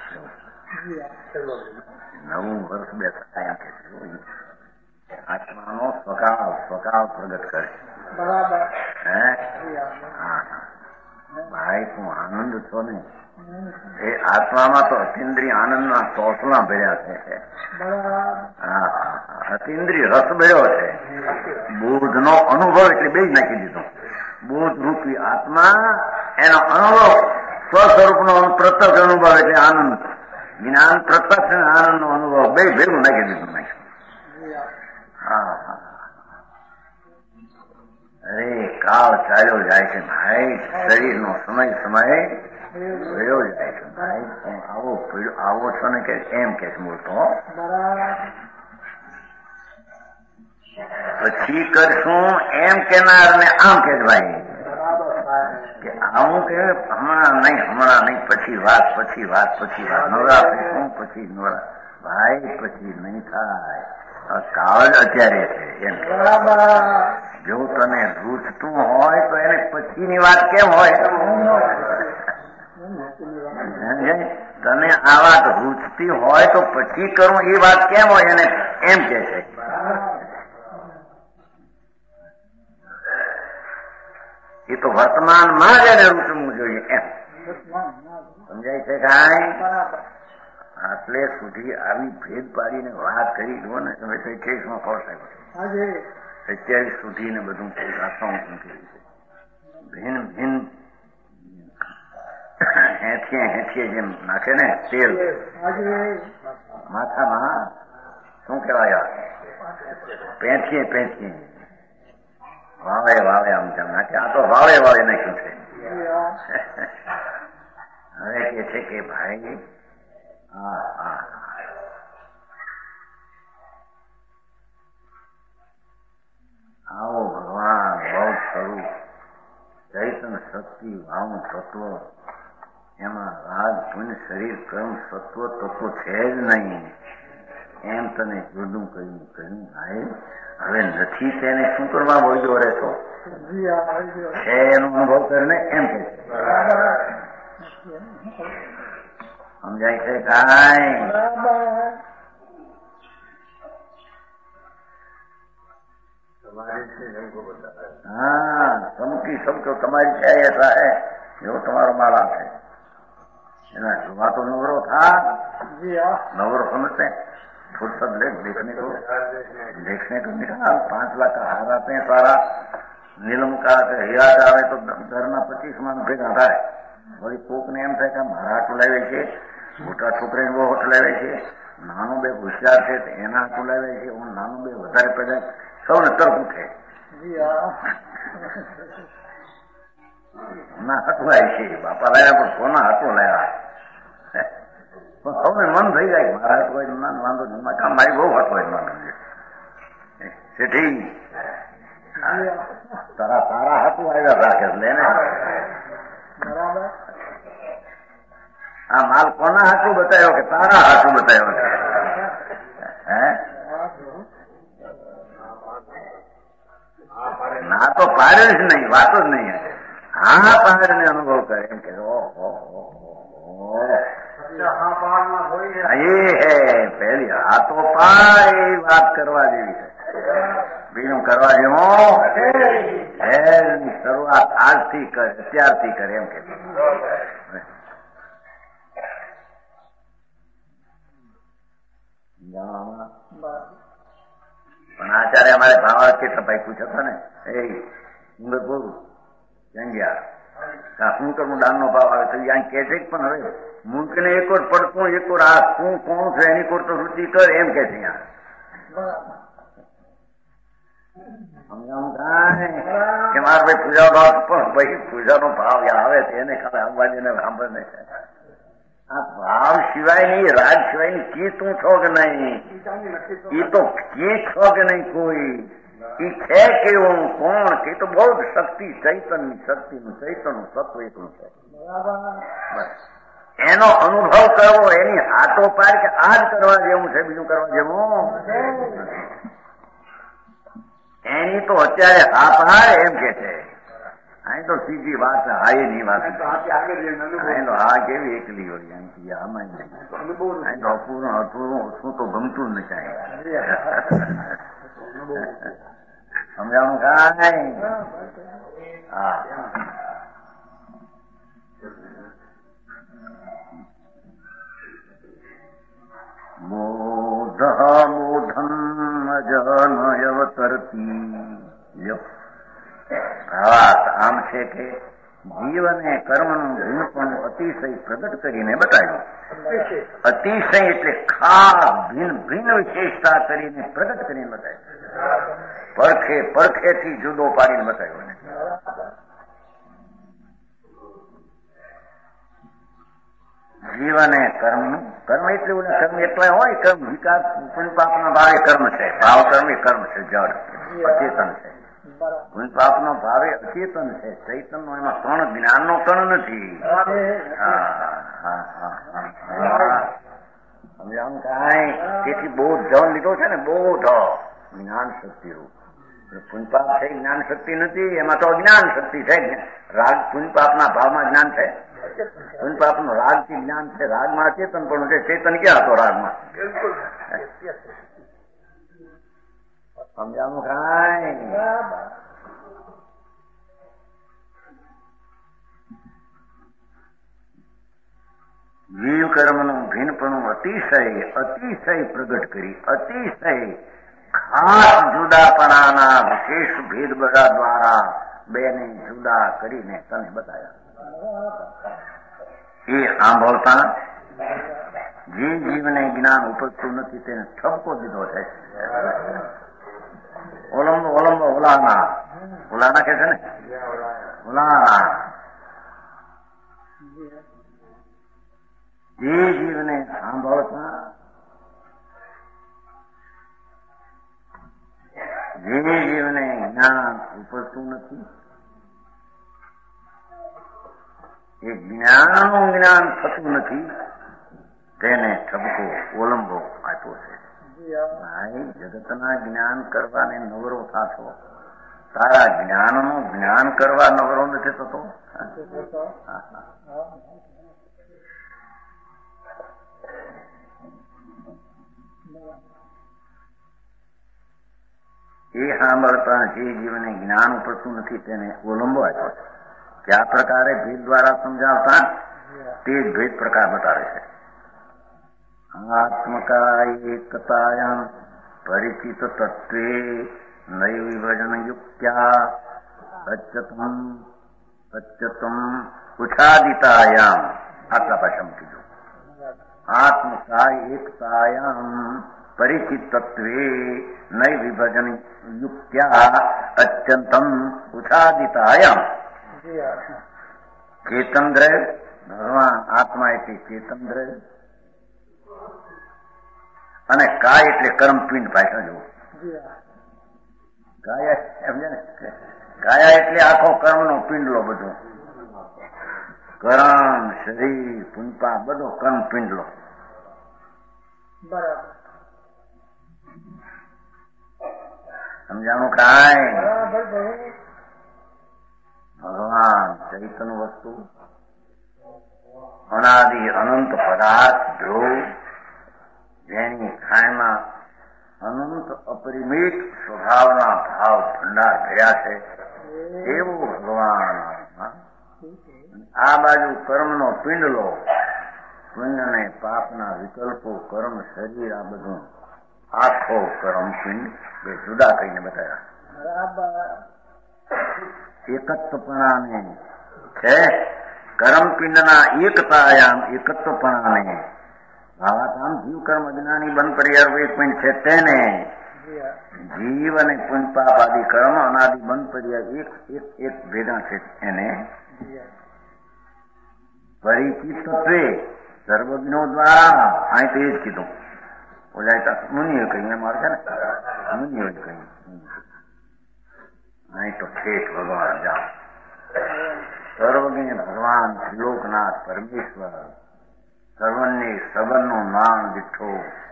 નવું વર્ષ બે થાય કે આત્માનો સ્વભાવ સ્વભાવ પ્રગટ કરે બરાબર હે હા ભાઈ તું આનંદ છો ને એ આત્મામાં તો અતિન્દ્રિય આનંદના ચોસલા ભર્યા છે હા અતિન્દ્રિય રસ ભર્યો છે બોધનો અનુભવ એટલે બે જ નાખી દીધો બોધ રૂપી આત્મા એનો અનુભવ સ્વસ્વરૂપનો પ્રત્યક્ષ અનુભવ એટલે આનંદ જ્ઞાન પ્રત્યક્ષ અને આનંદનો અનુભવ બે ભેગું નાખી દીધું નાખ્યું હા હા અરે કાળ ચાલ્યો જાય છે ભાઈ શરીરનો સમય સમય વયો જાય છે ભાઈ આવો આવો છો ને કે એમ કે મૂળતો પછી કરશું એમ કેનાર ને આમ કે ભાઈ કે આવું કે હમણાં નહીં હમણાં નહીં પછી વાત પછી વાત પછી વાત નવરાત્રી શું પછી નવરા ભાઈ પછી નહીં થાય કાળ અત્યારે છે એમ જો તને રૂચતું હોય તો એને પછીની વાત કેમ હોય તને આ વાત રૂચતી હોય તો પછી કરું એ વાત કેમ હોય એને એમ કે છે એ તો વર્તમાનમાં જ એને રૂચવું જોઈએ એમ સમજાય છે કાંઈ આટલે સુધી આવી ભેદ પાડીને વાત કરી દો ને તમે સત્યાવીસમાં ફોર્સ આવ્યો સત્યાવીસ સુધી ને બધું આત્મા કર્યું છે ભિન્ન ભિન્ન હેઠીએ હેઠીએ જેમ નાખે ને તેલ માથામાં શું કહેવાય પેંથીએ પેંથીએ વાવે વાવે આમ તેમ નાખે આ તો વાવે વાવે નાખ્યું છે હવે કે છે કે ભાઈ હા હા આવો ભગવાન બહુ સ્વરૂપ ચૈતન શક્તિ ભાવનું તત્વ એમાં રાગ પુણ્ય શરીર કર્મ સત્વ તત્વ છે જ નહીં એમ તને જુદું કહ્યું કહ્યું ભાઈ હવે નથી તેને શું કરવા બોલજો રહેતો છે એનો અનુભવ કરીને એમ કે સમજાય છે કાંઈ हाँ सबकी सबको तुम्हारी है ऐसा है जो तुम्हारा माला है जुआ तो नवरो था नवरो समझते फुर्सत ले देखने को देखने को निकाल पांच लाख का हार आते हैं सारा नीलम का हीरा का आवे तो घरना पच्चीस मन भेगा था वही कोक ने एम था कि मारा हाटू लावे छे मोटा छोकरे वो होट लावे छे नानो बे होशियार छे तो एना हाटू लावे छे और नानो बे વધારે પેદા સૌને તરફ ઉઠે ના હટવાય છે બાપા લાયા પણ સોના હટો લાયા સૌને મન થઈ જાય મારા હટવાય ના વાંધો નહીં કામ મારી બહુ હટવાય મારે શેઠી તારા તારા હાથું આવ્યા રાખે લે ને બરાબર. આ માલ કોના હાથું બતાવ્યો કે તારા હાથું બતાવ્યો છે? હે ના તો પાડે જ નહીં, વાતો જ નહીં. હા પહાડ ને અનુભવ કરે એમ કે પેલી આ તો પાડ એ વાત કરવા જેવી છે. બીજું કરવા જેવો એની શરૂઆત આજથી કરે, અત્યારથી કરે એમ કે. પણ આચાર્ય અમારે ભાવ કેટલા ભાઈ પૂછ્યો હતો ને એ ડુંગરપુર જંગિયા શું કરું દાન નો ભાવ આવે તો ત્યાં કે છે પણ હવે મૂર્ખ ને એક વાર પડતું એક વાર આ શું કોણ છે એની કોર તો રૂચિ કર એમ કે છે. કે મારે ભાઈ પૂજા ભાવ પણ ભાઈ પૂજા નો ભાવ આવે છે એને ખાલી અંબાજીને સાંભળે ને આ ભાવ સિવાય નહીં, રાગ સિવાય ની કી તું છો કે નહીં, એ તો કી છો કે નહીં કોઈ એ છે કેવું કોણ કે તો બહુ શક્તિ ચૈતનની શક્તિનું ચૈતનનું સત્વ એકનું છે. એનો અનુભવ કરવો, એની હાથો પાડ કે આ જ કરવા જેવું છે, બીજું કરવા જેવું એની તો અત્યારે હા પાડ એમ કે છે. અહીં તો સીધી વાત છે, હા એની વાત અહીં તો હા કેવી એકલી હોય એમ કે આમાં અહીં તો અપૂર્ણ અપૂર્ણ શું તો ગમતું જ નથી. સમજાણું કાંઈ? હા બોધ બોધન અજનયવતરતી વાત આમ છે કે જીવને કર્મનું ભિન્નપણું અતિશય પ્રગટ કરીને બતાવ્યું. અતિશય એટલે ખાસ ભિન્ન ભિન્ન વિશેષતા કરીને પ્રગટ કરીને બતાવ્યું. પડખે પડખેથી જુદો પાડીને બતાવ્યો. જીવને કર્મ કર્મ એટલે કર્મ એટલા હોય કર્મ વિકાસ પુણ્યપાપના ભાવે કર્મ છે, ભાવ કર્મ એ કર્મ છે, જળ અચેતન છે. પુણ્યપાપનો ભાવે અચેતન છે, ચૈતન નો એમાં કણ જ્ઞાન નો કણ નથી. સમજાવું કાંઈ? તેથી બોધ જળ લીધો છે ને, બોધ જ્ઞાન શક્તિ રૂપ. પુણ્યપાપ છે જ્ઞાન શક્તિ નથી, એમાં તો અજ્ઞાન શક્તિ છે. રાગ પુણ્યપાપના ભાવમાં જ્ઞાન છે, પુણ્યપાપ નું રાગ થી જ્ઞાન છે, રાગમાં ચેતન પણ છે. ચેતન ક્યાં હતો રાગમાં? સમજાવું કાંઈ? જીવ કર્મનું ભિન્નપણું અતિશય અતિશય પ્રગટ કરી, અતિશય ખાસ જુદાપણાના વિશેષ ભેદ બધા દ્વારા બેને જુદા કરીને તને બતાવ્યા. એ સાંભળતા જે જીવને જ્ઞાન ઉપજતું નથી તેને ઠપકો દીધો છે. ઓલંબો ઓલંબો ઓલાના ઓલાના કે છે ને, ઓલાના જે જીવને સાંભળતા જે જીવને જ્ઞાન ઉપજતું નથી એ જ્ઞાનનું જ્ઞાન થતું નથી તેને ઠપકો ઓલંબો આપ્યો છે. ભાઈ જગતના જ્ઞાન કરવાને નવરો થાશો, તારા જ્ઞાનનું જ્ઞાન કરવા નવરો નથી થતો. એ સાંભળતા જે જીવને જ્ઞાન ઉપડતું નથી તેને ઓલંબો આપ્યો છે. કયા પ્રકારે ભેદ દ્વારા સમજાવતા તે જ ભેદ પ્રકાર બતાવે છે. આત્મકાય એકતાયામ પરિચિત તત્વે નૈવ વિભજન યુક્ત્યા અચ્યતમ અચ્યતમ ઉછાદિતાયામ. આટલા ભાષામાં કીધું. આત્મકાય એકતાયામ પરિચિત તત્વે નૈવ વિભજન યુક્ત્યા અત્યંતમ ઉછાદિતાયામ. ચેતન દ્રવ્ય ભગવાન આત્મા એટલે ચેતન દ્રવ્ય અને કાય એટલે કર્મ પિંડ ભાષા જુઓ. કાયા સમજે ને, કાયા એટલે આખો કર્મનો પિંડલો બધો, કર્મ, શરીર, પુંપા બધો કર્મ પિંડલો. બરાબર. સમજાણું કાંઈ? બરાબર. ભગવાન ચૈતન્ય વસ્તુ અનાદિ અનંત પદાર્થ ધ્રુવ જેની ખાયમાં અનંત અપરિમિત સ્વભાવના ભાવ ભંડાર ભર્યા છે એવું ભગવાન. આ બાજુ કર્મનો પિંડલો, પુણ્ય અને પાપના વિકલ્પો, કર્મ, શરીર, આ બધું આખો કર્મ પિંડ બે જુદા કહીને બતાવ્યા. એકત્વપણાને છે કર્મપિંડના એકતાયામ એકત્વપણાને ભાવાતામ જીવ કર્મ અજ્ઞાની બન પરિયાર એક પિંડ છે તેને જીવ અને પુણ્ય પાપ આદિ કર્મ અનાદિ બન પરિયાર એક એક એક ભેગા છે એને પરિચિત તત્વે સર્વજ્ઞો દ્વારા. અહીં તો એ જ કીધું. ઓલા મુનિએ કહ્યું, મારે છે ને મુનિએ જ કહ્યું. અહીં તો ઠેઠ ભગવાન જાઓ. સર્વજ્ઞ ભગવાન ત્રિલોકનાથ પરમેશ્વર સર્વને સબરનું નામ દીઠો.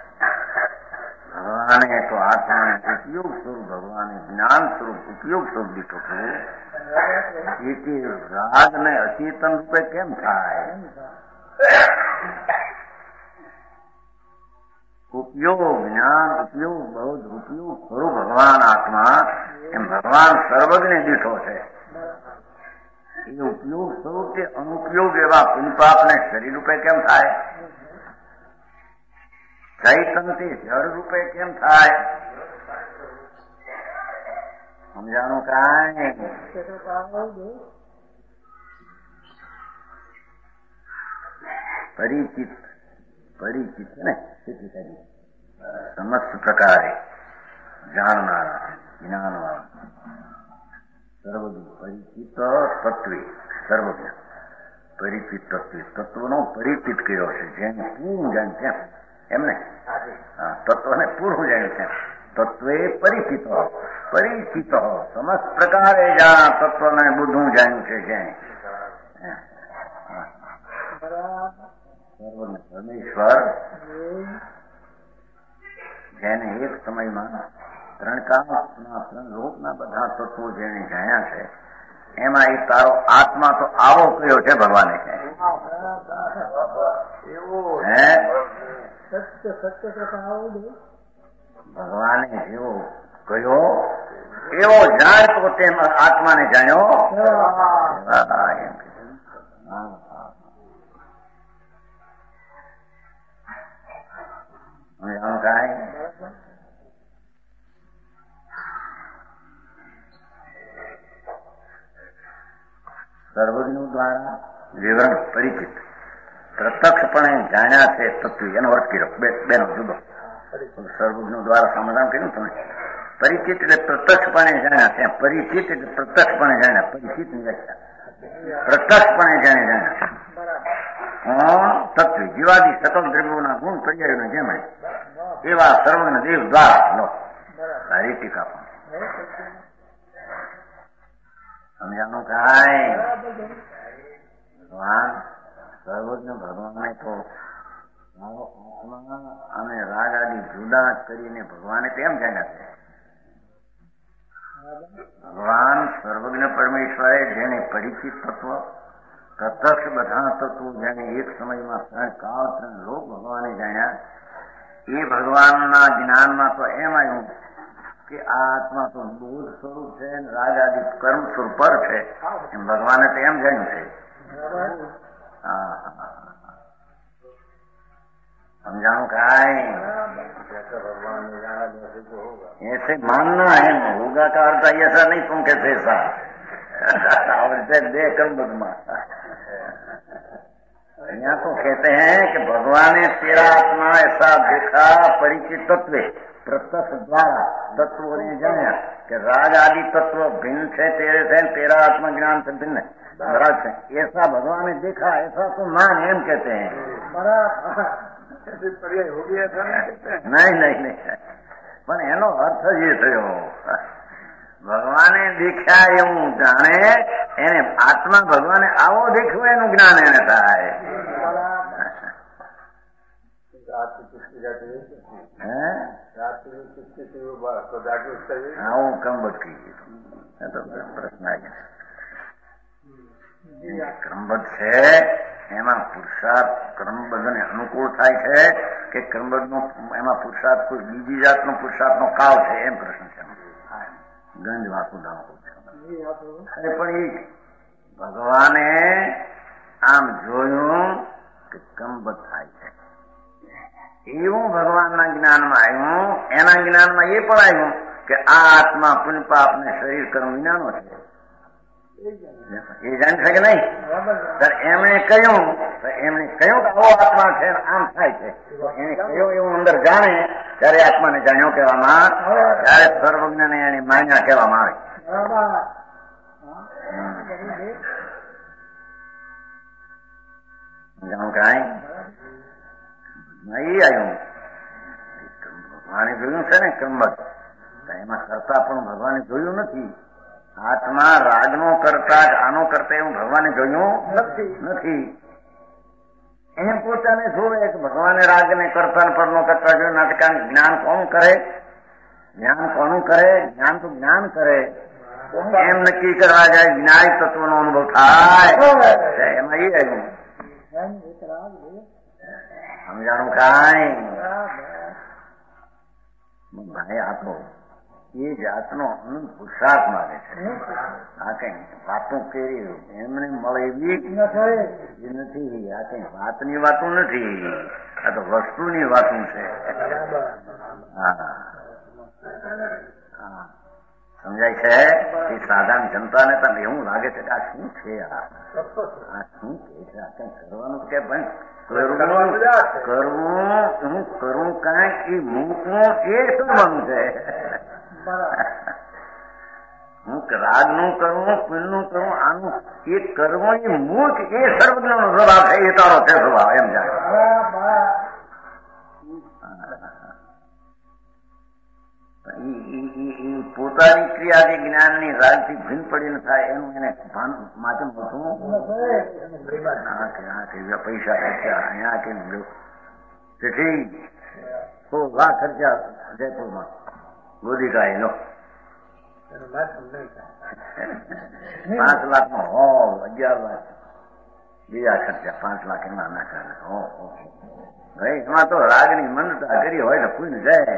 ભગવાને તો આત્માને ઉપયોગ સ્વરૂપ, ભગવાને જ્ઞાન સ્વરૂપ ઉપયોગ સ્વરૂપ દીઠો થયું. એથી રાગ ને અચેતન રૂપે કેમ થાય? ઉપયોગ જ્ઞાન ઉપયોગ બહુ જ ઉપયોગ સ્વરૂપ ભગવાન આત્મા એમ ભગવાન સર્વજ્ઞ દીઠો છે. એ ઉપયોગ સ્વરૂપ કે અનુપયોગ એવા પુનપાપ ને શરીર રૂપે કેમ થાય? ચૈતનથી જળ રૂપે કેમ થાય? સમજાણું કાંઈ? પરિચિત પરિચિત ને સમસ્ત પ્રકારે જાણનારા જ્ઞાનવાળા સર્વજ્ઞ પરિચિત તત્વે સર્વજ્ઞ પરિચિત તત્વે તત્વનો પરિચિત કર્યો છે. જેને પૂરું જાણ છે એમને તત્વને પૂરું જાણ છે. તત્વે પરિચિત પરિચિત સમસ્ત પ્રકારે જાણ તત્વને બધું જાણ્યું છે. જ્યાં સર્વજ્ઞ પરમેશ્વર જેને એક સમયમાં ત્રણ કામના ત્રણ લોકના બધા તત્વો જેને જાણ્યા છે એમાં એક તારો આત્મા તો આવો કયો છે ભગવાને છે. ભગવાને જેવો કયો એવો જાણતો તેમ આત્માને જાણ્યો. સર્વજ્ઞ દ્વારા વિવરણ પરિચિત પ્રત્યક્ષપણે જાણ્યા છે તત્વ એનો અર્થ કર્યો. બેનો જુદો સર્વજ્ઞ દ્વારા સમાધાન કર્યું તમે. પરિચિત એટલે પ્રત્યક્ષપણે જાણ્યા છે. પરિચિત એટલે પ્રત્યક્ષપણે જાણ્યા. પરિચિત ની વ્યાખ્યા પ્રત્યક્ષપણે જાણે જાણ્યા તત્વ જીવાદી સકલ દ્રવ્યોના ગુણ પર્યાયોને જેમ એવા સર્વજ્ઞ દેવ દ્વારા લો સારી ટીકા પણ સમજાનું કાંઈ? ભગવાન સર્વજ્ઞ ભગવાને તો આત્મા અને રાગ આદિ જુદા કરીને ભગવાને કેમ જાણ્યા છે? ભગવાન સર્વજ્ઞ પરમેશ્વરે જેને પરિચિત તત્વ પ્રત્યક્ષ બધા તત્વો જેને એક સમયમાં ત્રણ કાળ ત્રણ લોક ભગવાને જાણ્યા એ ભગવાનના જ્ઞાનમાં તો એમ આવ્યું કે આ આત્મા તો બોધ સ્વરૂપ છે રાગ આદિ કર્મ સ્વરૂપ છે એમ ભગવાને તો એમ જાણ્યું છે. समझाऊं काई ऐसे मानना है होगा का अर्थ ऐसा नहीं तुम कैसे ऐसा और देखकर बदमा यहाँ तो कहते हैं कि भगवान ने तेरा आत्मा ऐसा देखा परिचित तत्व प्रत्यक्ष द्वारा तत्व ने जाना कि राग आदि तत्व भिन्न है तेरे से तेरा आत्मज्ञान से भिन्न है ऐसा भगवान ने देखा ऐसा तो मान एम कहते हैं. हो गया था नहीं नहीं नहीं પણ એનો અર્થ જ એ થયો ભગવાને દેખ્યા એવું જાણે, એને આત્મા ભગવાને આવો દેખ્યો એનું જ્ઞાન એને થાય. આવું ક્રમબદ્ધ કહી દીધું. પ્રશ્ન ક્રમબદ્ધ છે એમાં પુરુષાર્થ ક્રમબદ્ધ ને અનુકૂળ થાય છે કે ક્રમબદ્ધ નો એમાં પુરુષાર્થ કોઈ બીજી જાતનો પુરુષાર્થ નો કાળ છે એમ પ્રશ્ન છે. ગંજ વાસુદામ અરે પણ એ ભગવાને આમ જોયું કે ક્રમબદ્ધ થાય છે એવું ભગવાનના જ્ઞાનમાં આવ્યું. એના જ્ઞાનમાં એ પણ આવ્યું કે આ આત્મા પુણ્ય પાપ ને શરીર કર્મ વિનાનો છે. એ જાણી શકે નહીં. એમણે કહ્યું એમણે કહ્યું કે આવો આત્મા છે આમ થાય છે. એને કહ્યું એવું અંદર જાણે ત્યારે આત્માને જાણ્યો કહેવામાં, ત્યારે સર્વજ્ઞને એની માન્યા કહેવામાં આવે. જાણું કાંઈ એ આવ્યું ભગવાને જોયું છે ને ક્રમબદ્ધ. એમાં કરતા પણ ભગવાને જોયું નથી. આત્મા રાગનો કરતા આનો કરતા એવું ભગવાને જોયું નથી. એમ પોતાને જોવે કે ભગવાને રાગને કરતા પરનો કરતા જોયું નથી. કારણ જ્ઞાન કોણ કરે? જ્ઞાન કોનું કરે? જ્ઞાન તો જ્ઞાન કરે. એમ નક્કી કરવા જાય જ્ઞાન તત્વનો અનુભવ થાય. એમાં એ આવ્યું સમજાણું કાંઈ ભાઈ આપો એ જાતનો અનંત પુરુષાર્થ માગે છે. આ કઈ વાતો કરી એમને મળે એવી નથી. આ કઈ વાતની વાતો નથી. આ તો વસ્તુની વાતો છે. હા સમજાય છે. એ સાધારણ જનતાને તમને એવું લાગે છે કે આ શું છે? આ શું કે છે? આ કઈ કરવાનું કે ભાઈ કરવું કરવું હું કરું કાંઈક એ મૂકવું એ કરવાનું છે. હું રાગ નું કરવું પુણ્ય નું કરવું આનું એ કરવું એ મૂક એ સર્વજ્ઞ નો સ્વભાવ છે. એ તારો છે સ્વભાવ એમ જાણે. પોતાની ક્રિયા જે જ્ઞાનની રાગથી ભિન્ન પડીને થાય એનું એને ભાન માચમ હતું. પૈસા ખર્ચા અહીંયા કે તેથી સો લાખ ખર્ચા જયપુરમાં ગોદીકાએ લો પાંચ લાખ નો હોલ અગિયાર લાખ બીજા ખર્ચા પાંચ લાખ એમાં ના કરે. ભાઈ એમાં તો રાગની મંદતા કરી હોય તો પૂર્ણ જાય.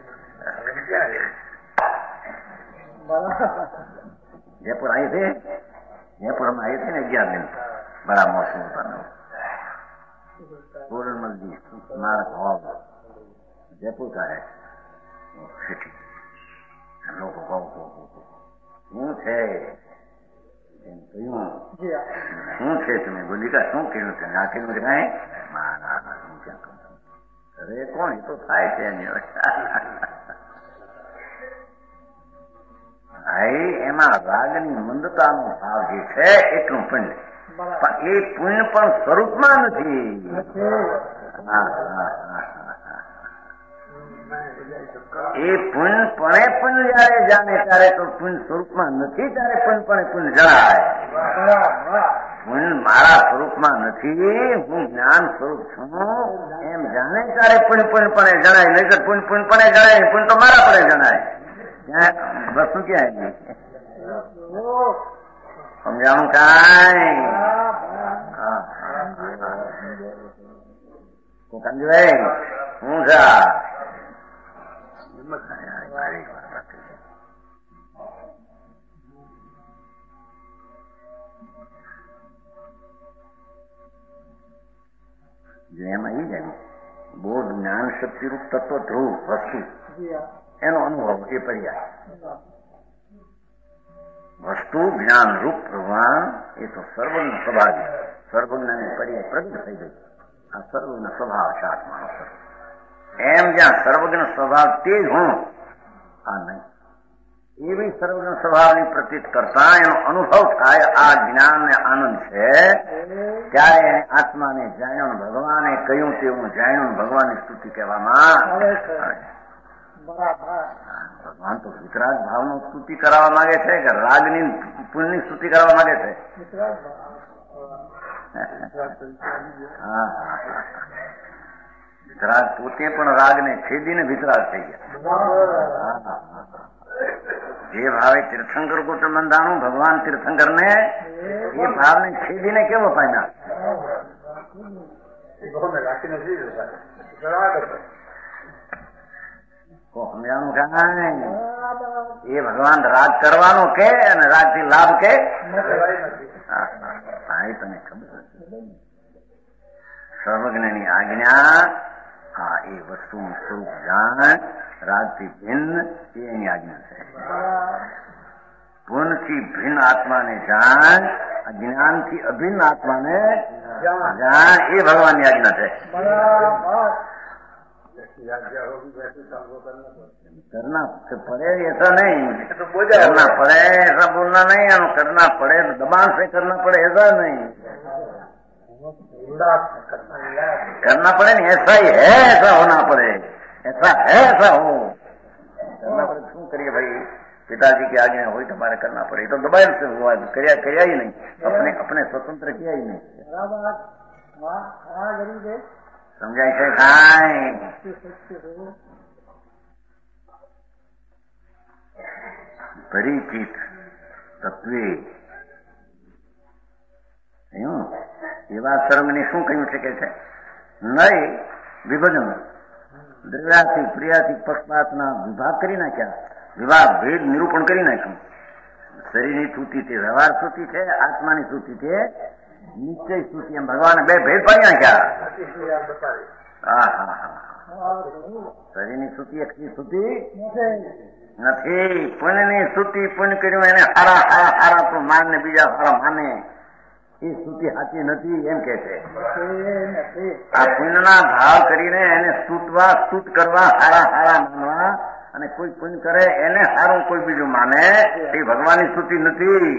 જયપુર આવી છે. જયપુરમાં આવી છે ને અગિયાર દિન બરા મોસમ હતા. પૂર્ણમલજી સ્મારક હોલ જયપુર का है सिटी. લોકો કહો શું છે એમ કહ્યું શું છે તમે બોલી કા શું કીધું તમે આ કીધું કાંઈ મારા હું ક્યાં કહું અરે કોણ એ તો થાય છે એની ભાઈ એમાં રાગની મંદતાનો ભાવ જે છે એટલું પુણ્ય પણ એ પુણ્ય પણ સ્વરૂપમાં નથી. એ પુણ્ય પણે પુણ્ય જયારે જાણે ત્યારે તો પુણ્ય સ્વરૂપમાં નથી. ત્યારે પુણ્ય પણે પુણ્ય જણાય. પુણ્ય મારા સ્વરૂપમાં નથી. હું જ્ઞાન સ્વરૂપ છું એમ જાણે ત્યારે પુણ્ય પુણ્ય પણે જણાય. નહીં તો પુણ્ય પુણ્ય પણે જણાય પુણ્ય તો મારા પડે જણાય. વસ્તુ ક્યાં સમજાણું કાંઈ સમજવાય હું જા એમાં એ જાય બોધ જ્ઞાન શક્તિરૂપ તત્વ ધ્રુવ વસ્તુ એનો અનુભવ એ પર્યાય. વસ્તુ જ્ઞાન રૂપ ભગવાન એ તો સર્વનો સ્વભાવ સર્વજ્ઞ પર્યાય પ્રગટ થઈ ગઈ. આ સર્વનો સ્વભાવ છે આત્માનો સર્વ. એમ જ્યાં સર્વજ્ઞ સ્વભાવ તે જ હું આ નહીં એવી સર્વજ્ઞ સ્વભાવની પ્રતીત કરતા એનો અનુભવ થાય. આ જ્ઞાન ને આનંદ છે ત્યારે એને આત્માને જાણ્યો. ભગવાને કહ્યું તેવું જાણ્યું. ભગવાનની સ્તુતિ કહેવામાં આવે. ભગવાન તો વિતરાગ ભાવનો સ્તુતિ કરાવવા માંગે છે કે રાગની પુણ્યની સ્તુતિ કરાવવા માંગે છે? હા વિતરાગ પોતે પણ રાગને છેદીને વિતરાગ થઈ ગયા. જે ભાવે તીર્થંકર ગોત્ર બંધાણું ભગવાન તીર્થંકર ને એ ભાવને છેદીને કેવો પામ્યા? સમજાણું કાંઈ? એ ભગવાન રાગ કરવાનો કે અને રાગ થી લાભ કે? હા એ તને ખબર નથી. સર્વજ્ઞની આજ્ઞા હા એ વસ્તુનું સ્વરૂપ જાણ, રાગથી ભિન્ન એ એની આજ્ઞા છે. પૂર્ણથી ભિન્ન આત્માને જાણ, જ્ઞાનથી અભિન્ન આત્માને જાણ એ ભગવાનની આજ્ઞા છે. करना पड़े ऐसा नहीं, करना पड़े ऐसा बोलना नहीं, करना पड़े दबान से करना पड़े ऐसा नहीं, करना पड़े नहीं ऐसा ही है, ऐसा होना पड़े, ऐसा है ऐसा हो करना पड़े. શું કરીએ ભાઈ? पिताजी की आज्ञा हुई तुम्हारे करना पड़े तो दबाए से हुआ, કર્યા કર્યા ही नहीं, अपने अपने स्वतंत्र किया ही नहीं. સમજાય છે કાંઈ? પરિચિત તત્વે એવા સર્વને શું કહ્યું છે કે છે નહીં વિભજન દ્રવ્યાથી પ્રિયાથી પક્ષપાતના વિભાગ કરી નાખ્યા, વિભાગ ભેદ નિરૂપણ કરી નાખ્યું. શરીરની સ્તુતિ તે વ્યવહાર સ્તુતિ છે, આત્માની સ્તુતિ તે નિશ્ચય સ્તુતિ. એમ ભગવાને બે ભેદ પાડી નાખ્યા. હા હા હા શરીરની સ્તુતિ એકની સ્તુતિ નથી. પુણ્યની સ્તુતિ પુણ્ય કર્યું એને હારા હારા હારા પણ માનને બીજા હારા માને એ સ્તુતિ સાચી નથી એમ કે છે. આ પુણ્યના ભાવ કરીને એને સ્તુતવા સ્તુત કરવા, હારા હારા માનવા, અને કોઈ પુણ્ય કરે એને સારું કોઈ બીજું માને એ ભગવાનની સ્તુતિ નથી.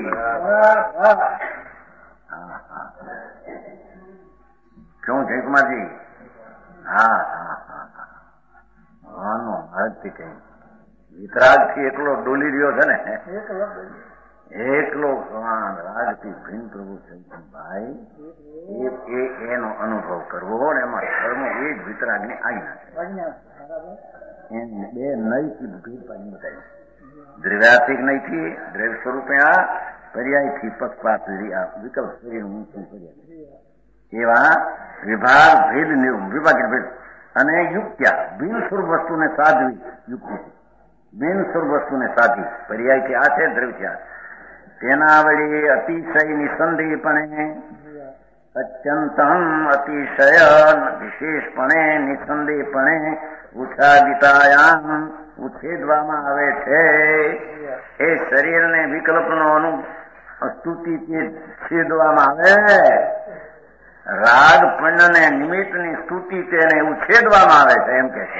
ક્યું જયકુમારજી? હા હા હા ભગવાનનો માર્ગથી કઈ વિતરાગ થી એકલો ડોલી રહ્યો છે ને, એકલો ભગવાન રાગથી ભિન્ન પ્રભુ ભાઈ એ એનો અનુભવ કરવો ને એમાં ધર્મ એ જ વિતરાગની આજ્ઞા છે. બે નયથી ભેદ પાડી બતાવી. દ્રવ્યાતિક નયથી દ્રવ્ય સ્વરૂપે આ પર્યાયથી પક્ષપાત વિકલ્પ શરીર ઊંચું કર્યા એવા વિભાગ ભેદ વિભાગ ભેદ અને યુક્ત્યા બિન સ્વરૂપ વસ્તુને સાધવી યુક્તિ, બિન સ્વરૂપ વસ્તુને સાધી પર્યાયથી આ છે દ્રવ્ય આ તેના વડે અતિશય નિસંદેહપણે અત્યંતમ અતિશય વિશેષપણે નિસંદેહપણે ઉછાદિતાયામ ઉછેદવામાં આવે છે. એ શરીરને વિકલ્પનો અનુ સ્તુતિથી છેદવામાં આવે, રાગ પુણ્યને નિમિત્તની સ્તુતિ તેને ઉછેદવામાં આવે છે એમ કે છે.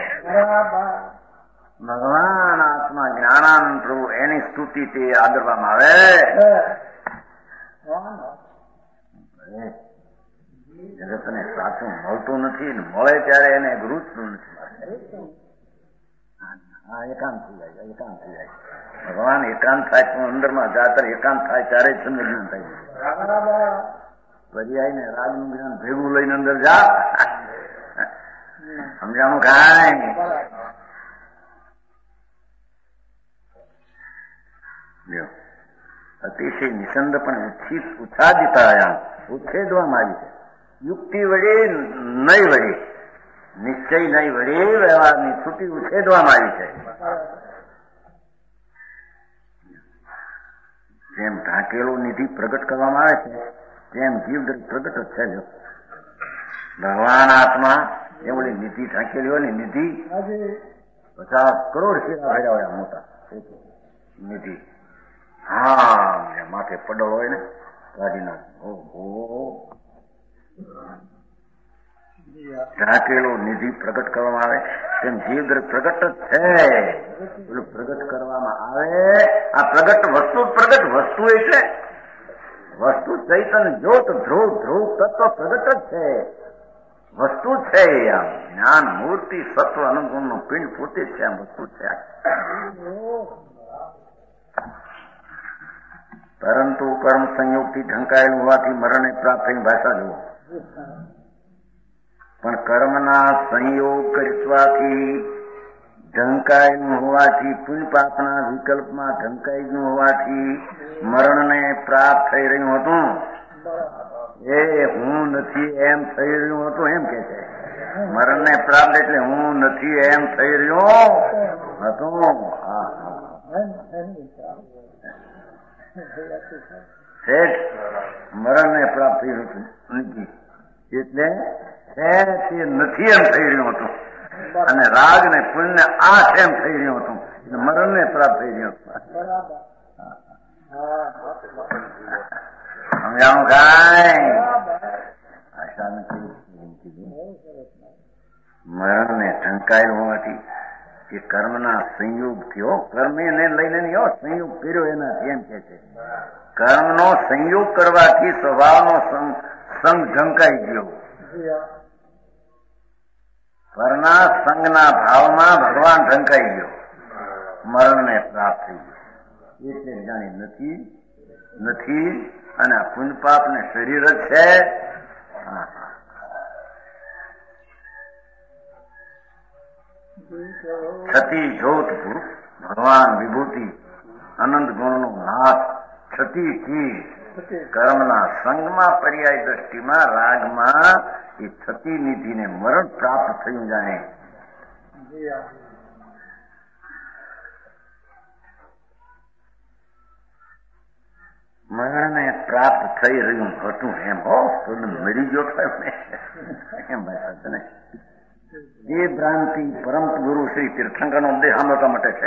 ભગવાન આત્મા જ્ઞાનાન પ્રભુ એની સ્તુતિ તે આદરવામાં આવે. જગતને સાચું મળતું નથી, મળે ત્યારે એને રૂચતું નથી. હા એકાંત થઈ જાય, એકાંત થઈ જાય. ભગવાન એકાંત થાય પણ અંદરમાં જાતર એકાંત થાય ત્યારે જ તમને જ્ઞાન થાય. પર્યાય ને રાગનું જ્ઞાન ભેગું લઈને અંદર જા, સમજાણું કાંઈ? અતિશય નિસંદ પણ ઉચ્છિત ઉચ્છાદિતાયામ ઉચ્છેદવામાં આવી છે. યુક્તિ વડે નહીં વડે, નિશ્ચય નહીં વડે વ્યવહારની સ્તુતિ ઉચ્છેદવામાં આવી છે. જેમ ઢાંકેલો નિધિ પ્રગટ કરવામાં આવે છે તેમ જીવ પ્રગટ જ છે. ભગવાન આત્મા એવડી નિધિ ઢાંકેલી હોય ને, નિધિ પચાસ કરોડ શેરા ભર્યા હોય મોટા નિધિ. હા માથે પડળ હોય ને કાઢી નાખ. ઓહો ઢાંકેલો નિધિ પ્રગટ કરવામાં આવે તેમ જીવ પ્રગટ જ છે. પેલું પ્રગટ કરવામાં આવે. આ પ્રગટ વસ્તુ પ્રગટ વસ્તુ એટલે વસ્તુ ચૈતન્ય જ્યોત ધ્રુવ ધ્રુવ તત્વ પ્રગટ જ છે. વસ્તુ છે આમ જ્ઞાન મૂર્તિ સત્વ અનુગુણનું પિંડ પોતે જ છે આમ વસ્તુ છે. પરંતુ કર્મ સંયોગથી ઢંકાયેલું હોવાથી મરણને પ્રાપ્ત થઈને ભાષા જુઓ. પણ કર્મના સંયોગ કરવાથી ઢંકાયેલું હોવાથી પુણ્ય પાપના વિકલ્પમાં ઢંકાયેલું હોવાથી મરણને પ્રાપ્ત થઈ રહ્યું હતું. એ હું નથી એમ થઈ રહ્યું હતું એમ કે છે. મરણને પ્રાપ્ત એટલે હું નથી એમ થઈ રહ્યો હતું. હા શેઠ મરણને પ્રાપ્ત થયું હતું નથી એટલે તે નથી એમ થઈ રહ્યું હતું અને રાગ ને પુણ્ય આ એમ થઈ રહ્યું હતું એટલે મરણને પ્રાપ્ત થઈ રહ્યું હતું. સમજાવું કાંઈ આશા નથી. મરણને ઢંકાયેલું હોવાથી કે કર્મના સંયોગ થયો કર્મ એને લઈને નહીં હો સંયોગ કર્યો એનાથી એમ કે છે. કર્મનો સંયોગ કરવાથી સ્વભાવનો સંગ ઢંકાઈ ગયો. પરના સંગના ભાવમાં ભગવાન ઢંકાઈ ગયો. મરણને પ્રાપ્ત થઈ ગયો એટલે જાણી નથી નથી અને આ પુણ્ય પાપ ને શરીર જ છે. છતી જોત ભગવાન વિભૂતિ અનંત ગુણનો નાથ છતીથી કર્મના સંગમાં પર્યાય દ્રષ્ટિમાં રાગમાં એ છતી નિધિને મરણ પ્રાપ્ત થયું જાણે. મરણને પ્રાપ્ત થઈ રહ્યું હતું એમ હો તો મરી ગયો એમ ભાઈ ને. એ ભ્રાંતિ પરમ ગુરુ શ્રી તીર્થંકરનો ઉપદેશ સાંભળવા માટે છે.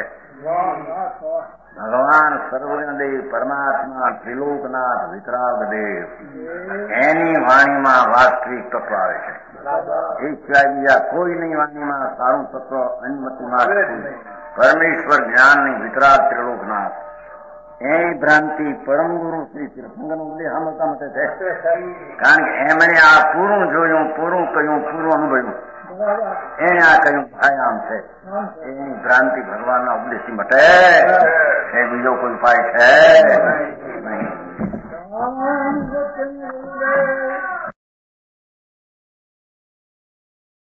ભગવાન સર્વજ્ઞદેવ પરમાત્મા ત્રિલોકનાથ વિતરાગદેવ એની વાણીમાં વાસ્તવિક તત્વ આવે છે. એ સિવાય બીજા કોઈની વાણીમાં સારું તત્વ અનુમતિમાં પરમેશ્વર જ્ઞાનની વિતરાગ ત્રિલોકનાથ એ ભ્રાંતિ પરમ ગુરુ શ્રી તીર્થંકરનો ઉપદેશ સાંભળવા માટે છે. કારણ કે એમણે આ પૂરું જોયું પૂરું કહ્યું પૂરું અનુભવ્યું એને આ કહ્યું આયામ છે. એની ભ્રાંતિ ભગવાનના ઉપદેશી મટે એ બીજો કોઈ ઉપાય છે નહીં.